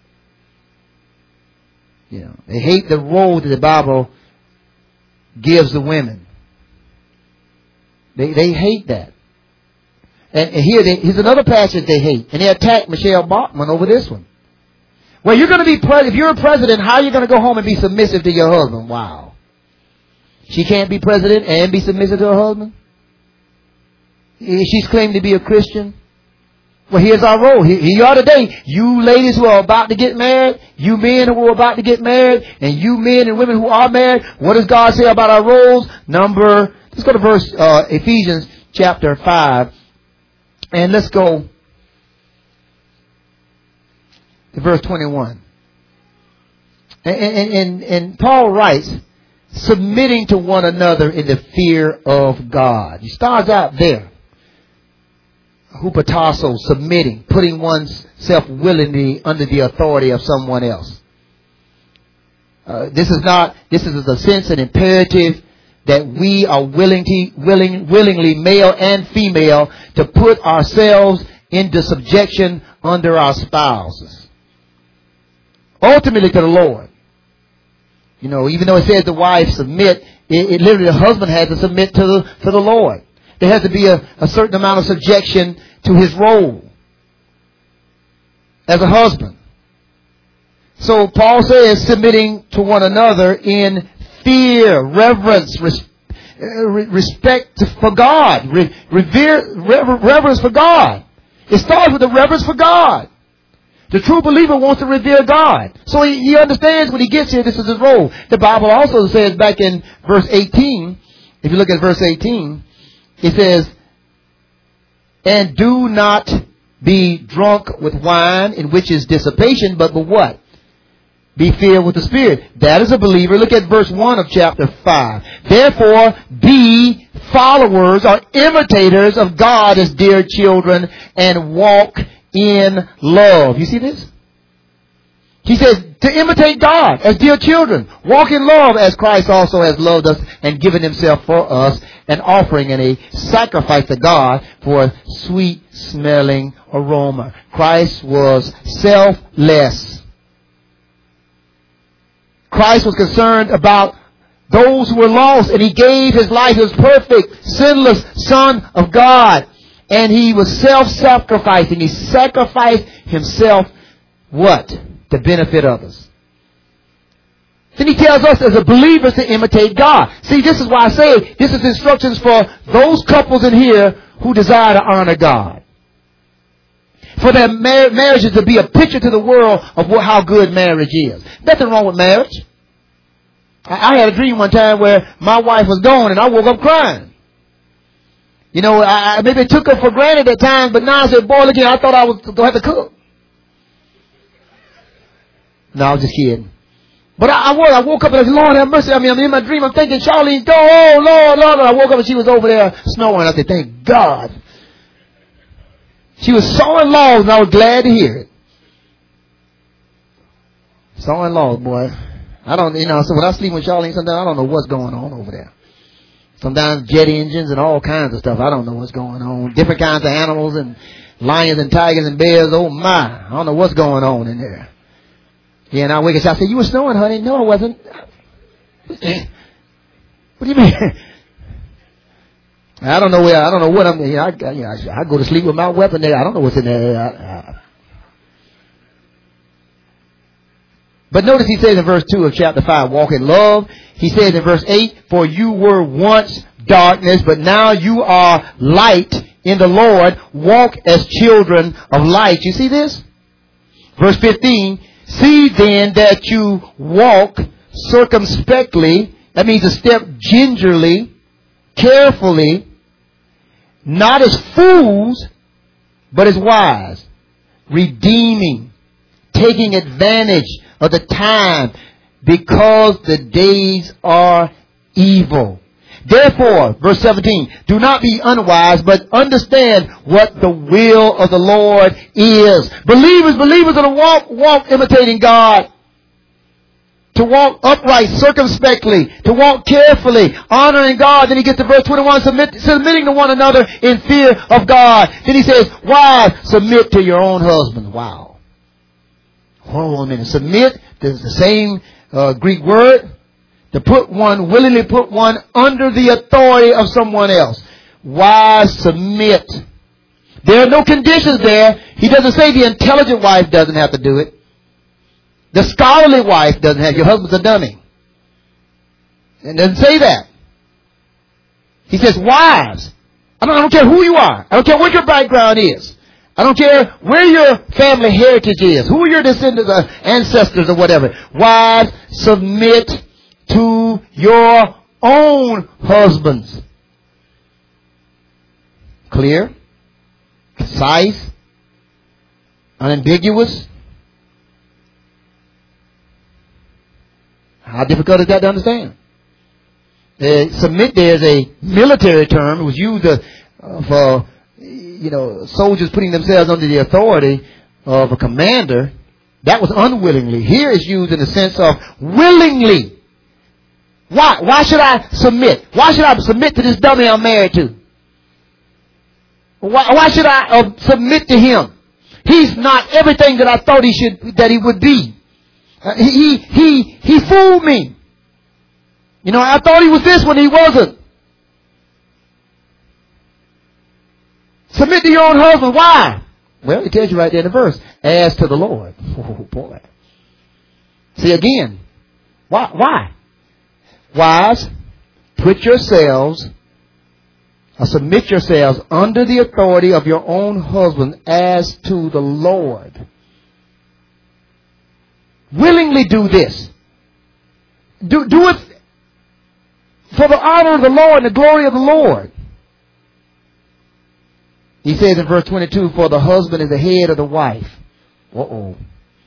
You know, they hate the role that the Bible gives the women. They they hate that. And, and here they, here's another passage they hate. And they attack Michelle Bachmann over this one. Well, you're going to be pre- if you're a president, how are you going to go home and be submissive to your husband? Wow. She can't be president and be submissive to her husband? She's claimed to be a Christian. Well, here's our role. Here you are today. You ladies who are about to get married, you men who are about to get married, and you men and women who are married, what does God say about our roles? Number, let's go to verse, uh, Ephesians chapter five. And let's go verse twenty-one. And, and, and, and Paul writes, submitting to one another in the fear of God. He starts out there. Hupotasso, submitting, putting oneself willingly under the authority of someone else. Uh, this is not, this is a sense and imperative that we are willing to, willing, willingly, male and female, to put ourselves into subjection under our spouses. Ultimately to the Lord. You know, even though it says the wife submit, it, it literally the husband has to submit to the, to the Lord. There has to be a, a certain amount of subjection to his role as a husband. So Paul says submitting to one another in fear, reverence, res, uh, respect for God, re, revere, rever, reverence for God. It starts with the reverence for God. The true believer wants to revere God. So he, he understands when he gets here, this is his role. The Bible also says back in verse eighteen, if you look at verse eighteen, it says, and do not be drunk with wine, in which is dissipation, but with what? Be filled with the Spirit. That is a believer. Look at verse one of chapter five. Therefore, be followers or imitators of God as dear children, and walk in love. You see this? He says to imitate God as dear children. Walk in love as Christ also has loved us and given himself for us, an offering and a sacrifice to God for a sweet smelling aroma. Christ was selfless. Christ was concerned about those who were lost, and he gave his life. He was perfect, sinless Son of God. And he was self-sacrificing. He sacrificed himself, what? To benefit others. Then he tells us as a believer to imitate God. See, this is why I say this is instructions for those couples in here who desire to honor God. For their mar- marriages to be a picture to the world of what, how good marriage is. Nothing wrong with marriage. I, I had a dream one time where my wife was gone and I woke up crying. You know, I, I maybe took her for granted at times, but now I said, boy, look here, I thought I was going to have to cook. No, I was just kidding. But I, I, woke, I woke up and I said, Lord have mercy. I mean, I'm in my dream. I'm thinking, Charlene, go. Oh, Lord, Lord. And I woke up and she was over there snoring. I said, thank God. She was sawing logs and I was glad to hear it. Sawing logs, boy. I don't, you know, so when I sleep with Charlene sometimes, I don't know what's going on over there. Sometimes jet engines and all kinds of stuff. I don't know what's going on. Different kinds of animals and lions and tigers and bears. Oh my. I don't know what's going on in there. Yeah, and I wake up and I say, you were snoring, honey. No, I wasn't. What do you mean? I don't know where, I don't know what I'm, you know, I, you know, I, I go to sleep with my weapon there. I don't know what's in there. I, I, But notice he says in verse two of chapter five, walk in love. He says in verse eight, for you were once darkness, but now you are light in the Lord. Walk as children of light. You see this? Verse fifteen, see then that you walk circumspectly. That means to step gingerly, carefully, not as fools, but as wise, redeeming, taking advantage of the time, because the days are evil. Therefore, verse seventeen, do not be unwise, but understand what the will of the Lord is. Believers, believers are to walk, walk imitating God. To walk upright, circumspectly, to walk carefully, honoring God. Then he gets to verse twenty-one, submit, submitting to one another in fear of God. Then he says, wives, submit to your own husbands. Wow. Hold on a minute. Submit, there's the same uh, Greek word. To put one, willingly put one under the authority of someone else. Wives, submit. There are no conditions there. He doesn't say the intelligent wife doesn't have to do it. The scholarly wife doesn't have. Your husband's a dummy. It doesn't say that. He says, wives. I don't, I don't care who you are. I don't care what your background is. I don't care where your family heritage is. Who your descendants are, ancestors or whatever. Wives, submit to your own husbands. Clear, concise, unambiguous. How difficult is that to understand? Uh, submit there is a military term. It was used uh, for, you know, soldiers putting themselves under the authority of a commander. That was unwillingly. Here it's used in the sense of willingly. Why? Why should I submit? Why should I submit to this dummy I'm married to? Why, why should I uh, submit to him? He's not everything that I thought he should, that he would be. Uh, he, he, he fooled me. You know, I thought he was this when he wasn't. Submit to your own husband. Why? Well, it tells you right there in the verse. As to the Lord. Oh, boy. See again. Why? Why? Wives, put yourselves, or submit yourselves under the authority of your own husband as to the Lord. Willingly do this. Do, do it for the honor of the Lord and the glory of the Lord. He says in verse twenty-two, for the husband is the head of the wife. Uh-oh.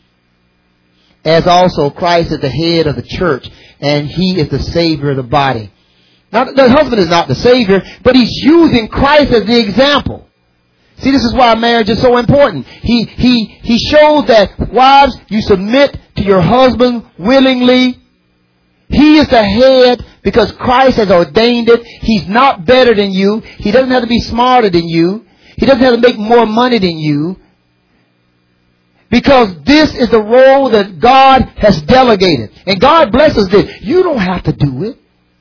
As also Christ is the head of the church, and he is the Savior of the body. Now, the husband is not the Savior, but he's using Christ as the example. See, this is why marriage is so important. He, he, he shows that, wives, you submit to your husband willingly. He is the head because Christ has ordained it. He's not better than you. He doesn't have to be smarter than you. He doesn't have to make more money than you. Because this is the role that God has delegated. And God blesses this. You don't have to do it.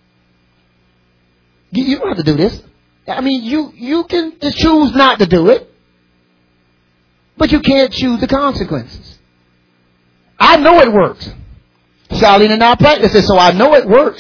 You don't have to do this. I mean, you, you can just choose not to do it. But you can't choose the consequences. I know it works. Charlene and I practice it, so I know it works.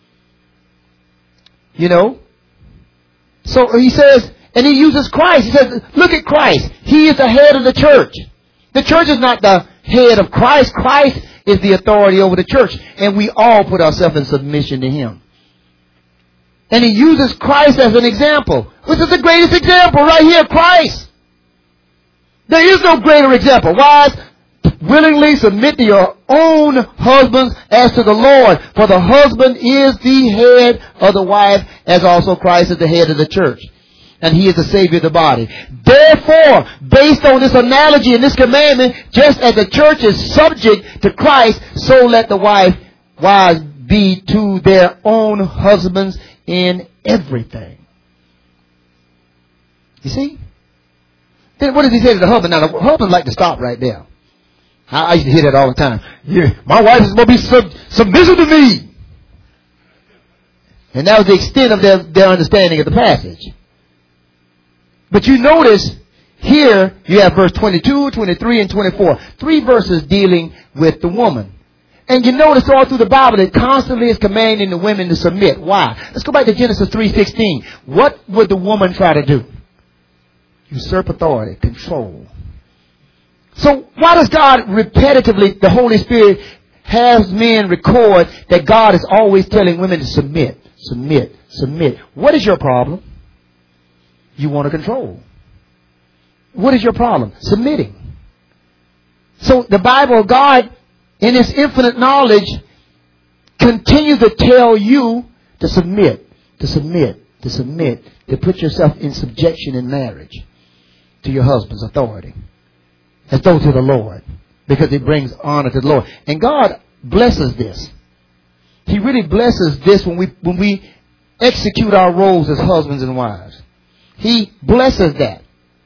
You know? So he says, and he uses Christ. He says, look at Christ. He is the head of the church. The church is not the head of Christ. Christ is the authority over the church. And we all put ourselves in submission to him. And he uses Christ as an example. Which is the greatest example right here, Christ. There is no greater example. Wives, willingly submit to your own husbands as to the Lord. For the husband is the head of the wife, as also Christ is the head of the church. And he is the Savior of the body. Therefore, based on this analogy and this commandment, just as the church is subject to Christ, so let the wife, wives be to their own husbands in everything. You see? Then what does he say to the husband? Now, the husband like to stop right there. I, I used to hear that all the time. Yeah, my wife is going to be sub, submissive to me. And that was the extent of their, their understanding of the passage. But you notice here you have verse twenty-two, twenty-three, and twenty-four. Three verses dealing with the woman. And you notice all through the Bible it constantly is commanding the women to submit. Why? Let's go back to Genesis three sixteen. What would the woman try to do? Usurp authority, control. So why does God repetitively, the Holy Spirit has men record that God is always telling women to submit, submit, submit? What is your problem? You want to control. What is your problem? Submitting. So the Bible, God, in His infinite knowledge, continues to tell you to submit, to submit, to submit, to put yourself in subjection in marriage to your husband's authority, as though to the Lord, because it brings honor to the Lord. And God blesses this. He really blesses this when we when we execute our roles as husbands and wives. He blesses that.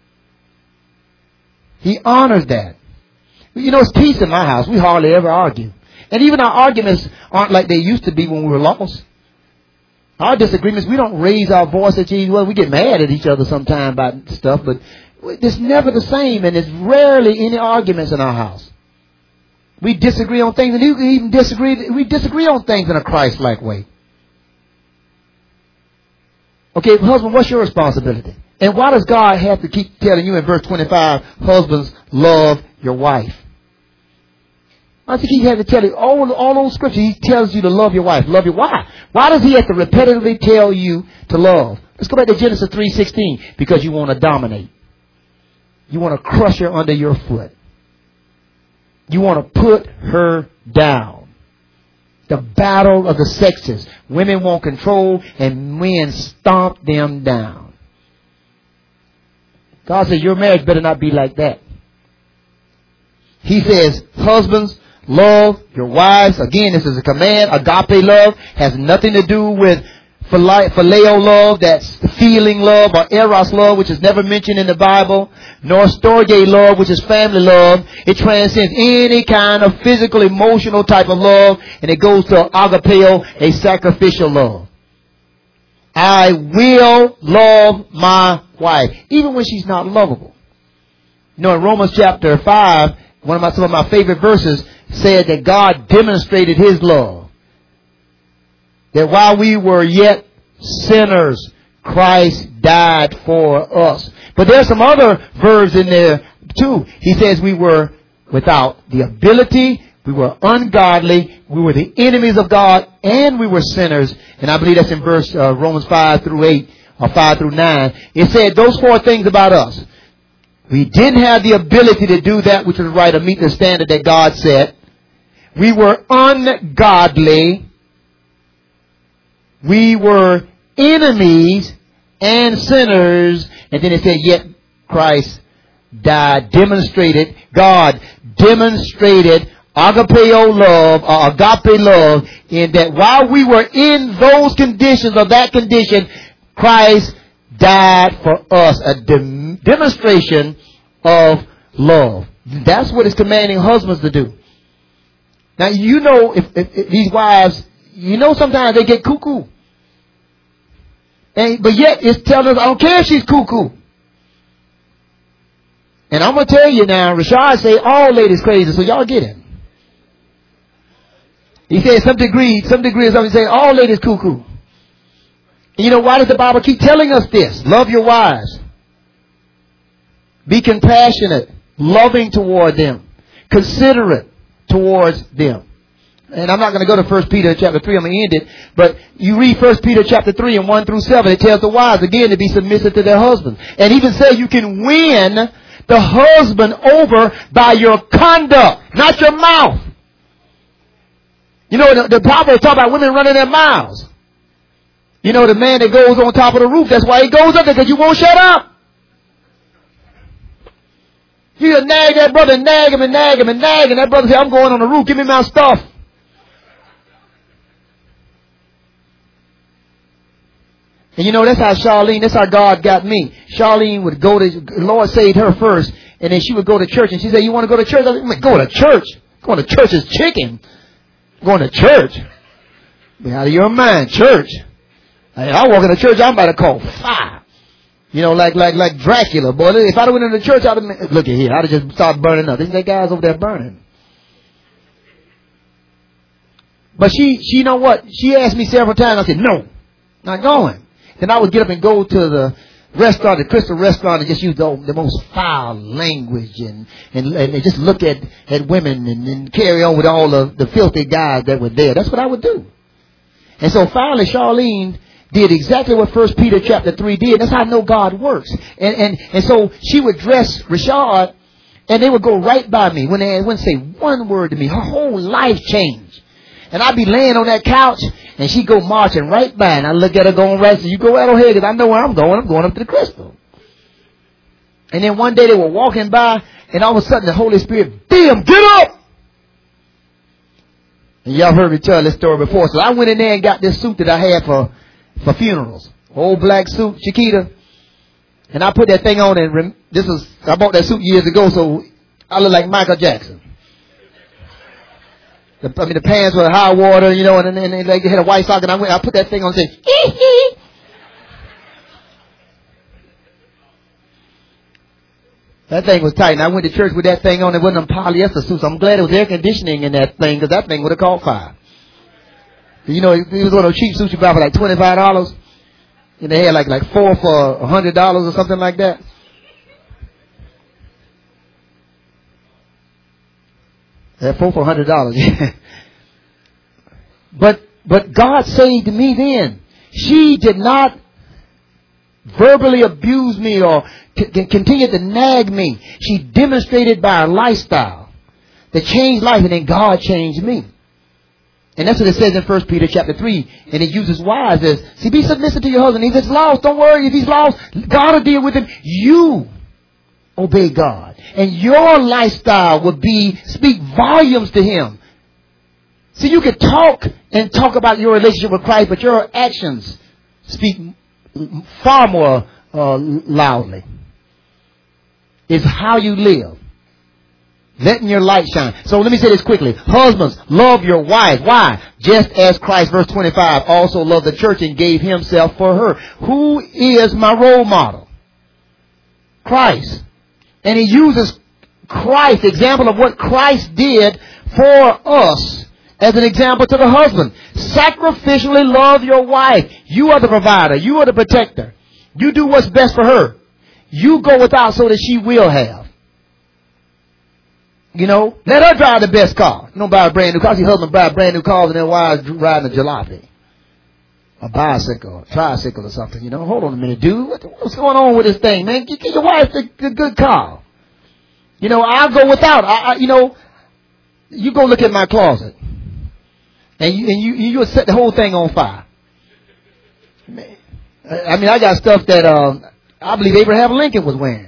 He honors that. You know, it's peace in my house. We hardly ever argue. And even our arguments aren't like they used to be when we were lost. Our disagreements, we don't raise our voice at each other. We get mad at each other sometimes about stuff, but it's never the same, and there's rarely any arguments in our house. We disagree on things, and you can even disagree. We disagree on things in a Christ-like way. Okay, husband, what's your responsibility? And why does God have to keep telling you in verse twenty-five, husbands, love your wife? Why does he keep having to tell you all, all those scriptures? He tells you to love your wife. Love your wife. Why does he have to repetitively tell you to love? Let's go back to Genesis three sixteen. Because you want to dominate. You want to crush her under your foot. You want to put her down. The battle of the sexes. Women want control and men stomp them down. God says your marriage better not be like that. He says, husbands, love your wives. Again, this is a command. Agape love has nothing to do with phileo love, that's feeling love, or eros love, which is never mentioned in the Bible, nor storge love, which is family love. It transcends any kind of physical, emotional type of love, and it goes to agapeo, a sacrificial love. I will love my wife, even when she's not lovable. You know, in Romans chapter five, one of my, some of my favorite verses said that God demonstrated His love. That while we were yet sinners, Christ died for us. But there's some other verbs in there too. He says we were without the ability, we were ungodly, we were the enemies of God, and we were sinners. And I believe that's in verse uh, Romans five through eight, or five through nine. It said those four things about us. We didn't have the ability to do that which was right or meet the standard that God set. We were ungodly. We were enemies and sinners. And then it said, yet Christ died, demonstrated, God demonstrated agapeo love, or agape love, in that while we were in those conditions, or that condition, Christ died for us. A dem- demonstration of love. That's what it's commanding husbands to do. Now, you know, if, if, if these wives, you know, sometimes they get cuckoo. And, but yet it's telling us, I don't care if she's cuckoo. And I'm going to tell you now, Rashad say all ladies crazy, so y'all get him. He said some degree, some degree of something, say all ladies cuckoo. And you know, why does the Bible keep telling us this? Love your wives. Be compassionate, loving toward them, considerate towards them. And I'm not going to go to First Peter chapter three. I'm going to end it. But you read First Peter chapter three and one through seven. It tells the wives again to be submissive to their husbands. And even say you can win the husband over by your conduct, not your mouth. You know, the, the Proverbs talk about women running their mouths. You know, the man that goes on top of the roof, that's why he goes up there, because you won't shut up. You nag that brother, nag him and nag him and nag, and that brother say, I'm going on the roof, give me my stuff. And you know, that's how Charlene, that's how God got me. Charlene would go to, the Lord saved her first, and then she would go to church, and she said, you want to go to church? I said, go to church. Going to church is chicken. Going to church. Be out of your mind, church. Hey, I walk in the church, I'm about to call fire. You know, like like like Dracula, boy. If I'd have went into the church, I'd have, look at here, I'd have just started burning up. These guys over there burning. But she, she, you know what? She asked me several times. I said, no, not going. Then I would get up and go to the restaurant, the Crystal restaurant, and just use the, the most foul language and, and, and just look at, at women and, and carry on with all the, the filthy guys that were there. That's what I would do. And so finally, Charlene did exactly what First Peter chapter three did. That's how I know God works. And, and, and so she would dress Rashad, and they would go right by me. When they wouldn't say one word to me, her whole life changed. And I'd be laying on that couch, and she'd go marching right by, and I look at her going right, so you go right ahead, because I know where I'm going. I'm going up to the Crystal. And then one day they were walking by, and all of a sudden the Holy Spirit, bam, get up! And y'all heard me tell this story before. So I went in there and got this suit that I had for for funerals. Old black suit, Chiquita. And I put that thing on, and rem- this was, I bought that suit years ago, so I look like Michael Jackson. The, I mean, the pants were high water, you know, and then they like, had a white sock, and I went, I put that thing on and said, ee hee. That thing was tight, and I went to church with that thing on. It wasn't them polyester suits. I'm glad it was air conditioning in that thing, because that thing would have caught fire. You know, it was one of those cheap suits you buy for like twenty-five dollars. And they had like like four for one hundred dollars or something like that. They had four for one hundred dollars. But, but God saved me then. She did not verbally abuse me or c- continue to nag me. She demonstrated by her lifestyle that changed life, and then God changed me. And that's what it says in First Peter chapter three. And it uses wives as, see, be submissive to your husband. If he's lost, don't worry. If he's lost, God will deal with him. You obey God. And your lifestyle will be, speak volumes to him. See, you can talk and talk about your relationship with Christ, but your actions speak far more uh, loudly. It's how you live. Letting your light shine. So let me say this quickly. Husbands, love your wife. Why? Just as Christ, verse twenty-five, also loved the church and gave himself for her. Who is my role model? Christ. And he uses Christ, the example of what Christ did for us, as an example to the husband. Sacrificially love your wife. You are the provider. You are the protector. You do what's best for her. You go without so that she will have. You know, let her drive the best car. You don't buy a brand new car. See husbands buy brand new cars and their wives riding a jalopy. A bicycle, a tricycle or something. You know, hold on a minute, dude. What the, what's going on with this thing, man? Get, get your wife a, a good car. You know, I'll go without. I, I, you know, you go look at my closet. And you, and you, you'll set the whole thing on fire. I mean, I got stuff that um, I believe Abraham Lincoln was wearing.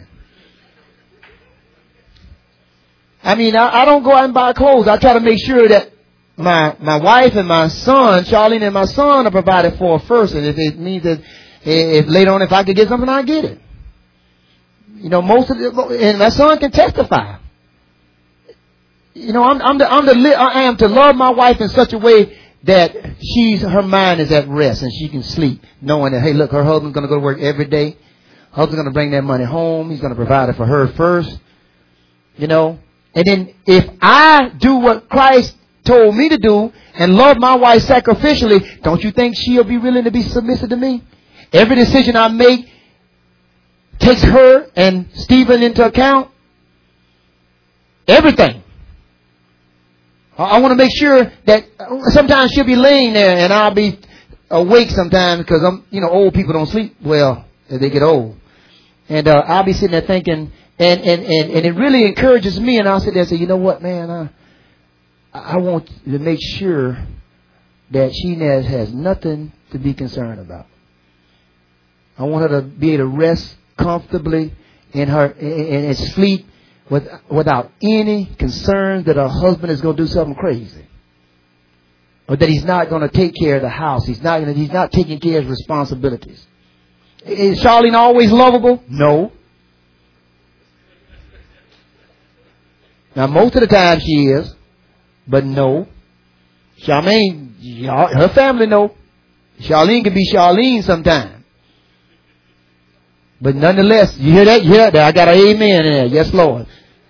I mean, I, I don't go out and buy clothes. I try to make sure that my my wife and my son, Charlene and my son, are provided for first. And if it means that if later on if I could get something, I get it. You know, most of the, and my son can testify. You know, I'm, I'm the, I'm the, I am to love my wife in such a way that she's, her mind is at rest and she can sleep knowing that, hey, look, her husband's going to go to work every day. Her husband's going to bring that money home. He's going to provide it for her first. You know, and then if I do what Christ told me to do and love my wife sacrificially, don't you think she'll be willing to be submissive to me? Every decision I make takes her and Stephen into account. Everything. I want to make sure that sometimes she'll be laying there and I'll be awake sometimes because I'm, you know, old people don't sleep well as they get old. And uh, I'll be sitting there thinking, and, and, and, and it really encourages me. And I'll sit there and say, you know what, man, I, I want to make sure that she has, has nothing to be concerned about. I want her to be able to rest comfortably in her and, and sleep with, without any concerns that her husband is going to do something crazy, or that he's not going to take care of the house. He's not going to, he's not taking care of his responsibilities. Is Charlene always lovable? No. Now, most of the time she is, but no. Charlene, her family know. Charlene can be Charlene sometime. But nonetheless, you hear that? You hear that? I got an amen in there. Yes, Lord.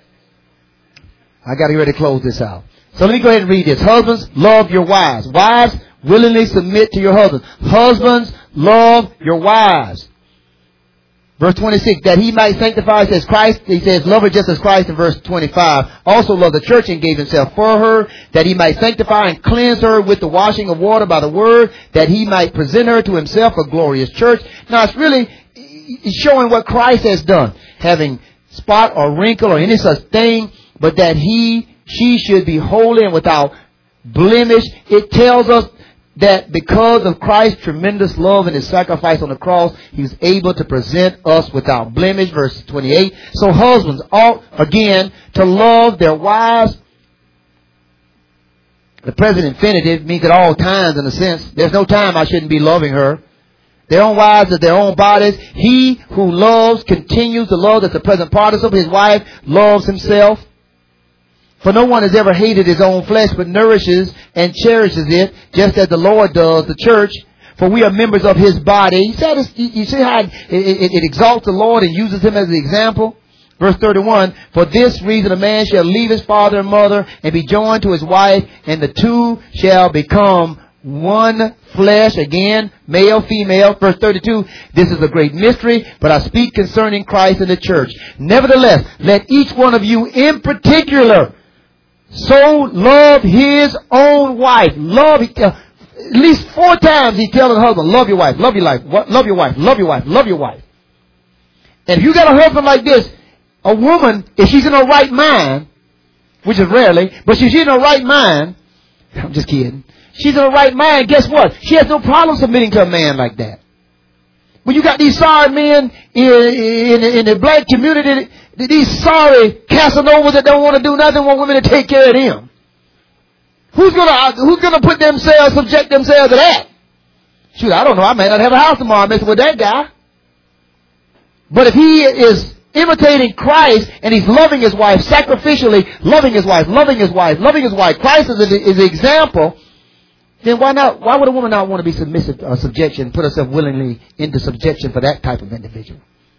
I got to get ready to close this out. So let me go ahead and read this. Husbands, love your wives. Wives, willingly submit to your husbands. Husbands, love your wives. Verse twenty-six, that he might sanctify, says Christ, he says, love her just as Christ in verse twenty-five. Also love the church and gave himself for her, that he might sanctify and cleanse her with the washing of water by the word, that he might present her to himself a glorious church. Now it's really showing what Christ has done, having spot or wrinkle or any such thing, but that he, she should be holy and without blemish. It tells us that because of Christ's tremendous love and his sacrifice on the cross, he was able to present us without blemish. Verse twenty-eight. So husbands ought, again, to love their wives. The present infinitive means at all times, in a sense. There's no time I shouldn't be loving her. Their own wives are their own bodies. He who loves continues to love. That's the present participle. His wife loves himself. For no one has ever hated his own flesh, but nourishes and cherishes it, just as the Lord does the church. For we are members of his body. You see, you see how it, it, it exalts the Lord and uses him as the example? Verse thirty-one, for this reason a man shall leave his father and mother and be joined to his wife, and the two shall become one flesh. Again, male, female. Verse thirty-two, this is a great mystery, but I speak concerning Christ and the church. Nevertheless, let each one of you in particular so love his own wife. Love, uh, at least four times he tells the husband, love your wife, love your wife, love your wife, love your wife, love your wife. And if you got a husband like this, a woman, if she's in her right mind, which is rarely, but if she's in her right mind, I'm just kidding. she's in her right mind, guess what? She has no problem submitting to a man like that. When you got these sorry men in, in, in the black community, these sorry Casanovas that don't want to do nothing, want women to take care of them. Who's gonna, who's gonna put themselves, subject themselves to that? Shoot, I don't know. I may not have a house tomorrow messing with that guy. But if he is imitating Christ and he's loving his wife, sacrificially loving his wife, loving his wife, loving his wife, Christ is the, is the example, then why not? Why would a woman not want to be submissive or subjection, put herself willingly into subjection for that type of individual?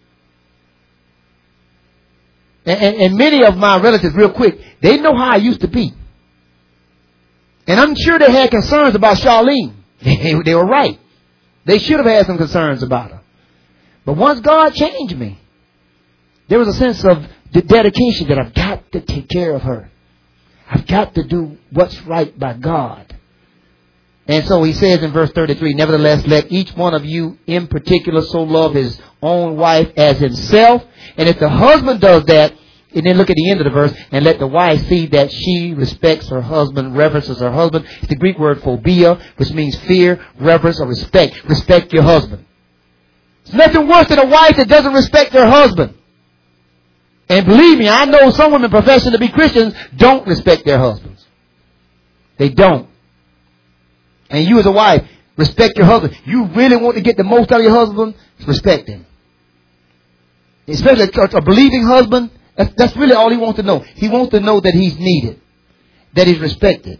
And, and, and many of my relatives, real quick, they know how I used to be. And I'm sure they had concerns about Charlene. They, they were right. They should have had some concerns about her. But once God changed me, there was a sense of the dedication that I've got to take care of her. I've got to do what's right by God. And so he says in verse thirty-three, nevertheless, let each one of you in particular so love his own wife as himself. And if the husband does that, and then look at the end of the verse, and let the wife see that she respects her husband, reverences her husband. It's the Greek word phobia, which means fear, reverence, or respect. Respect your husband. There's nothing worse than a wife that doesn't respect her husband. And believe me, I know some women professing to be Christians don't respect their husbands. They don't. And you as a wife, respect your husband. You really want to get the most out of your husband, respect him. Especially a, a believing husband, that's, that's really all he wants to know. He wants to know that he's needed, that he's respected.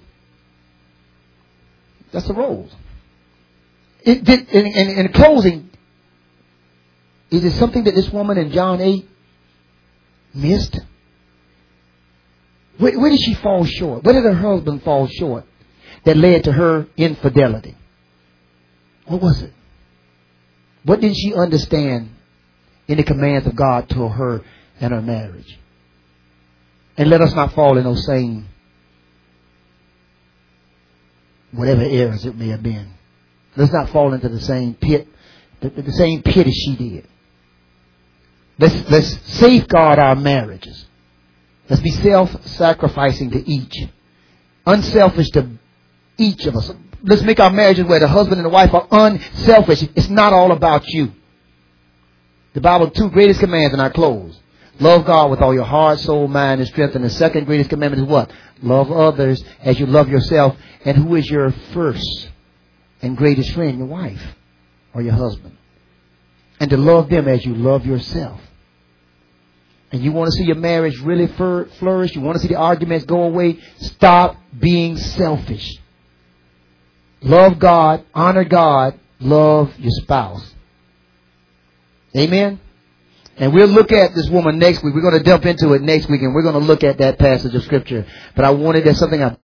That's the role. It, did, in, in, in closing, is it something that this woman in John eight missed? Where, where did she fall short? Where did her husband fall short that led to her infidelity? What was it? What did she understand in the commands of God to her and her marriage? And let us not fall in those same, whatever errors it may have been. Let's not fall into the same pit, the, the same pit as she did. Let's, let's safeguard our marriages. Let's be self-sacrificing to each. Unselfish to each of us. Let's make our marriages where the husband and the wife are unselfish. It's not all about you. The Bible's two greatest commands, and I close. Love God with all your heart, soul, mind, and strength. And the second greatest commandment is what? Love others as you love yourself. And who is your first and greatest friend? Your wife or your husband. And to love them as you love yourself. And you want to see your marriage really flourish? You want to see the arguments go away? Stop being selfish. Love God, honor God, love your spouse. Amen? And we'll look at this woman next week. We're going to jump into it next week, and we're going to look at that passage of Scripture. But I wanted, that's something I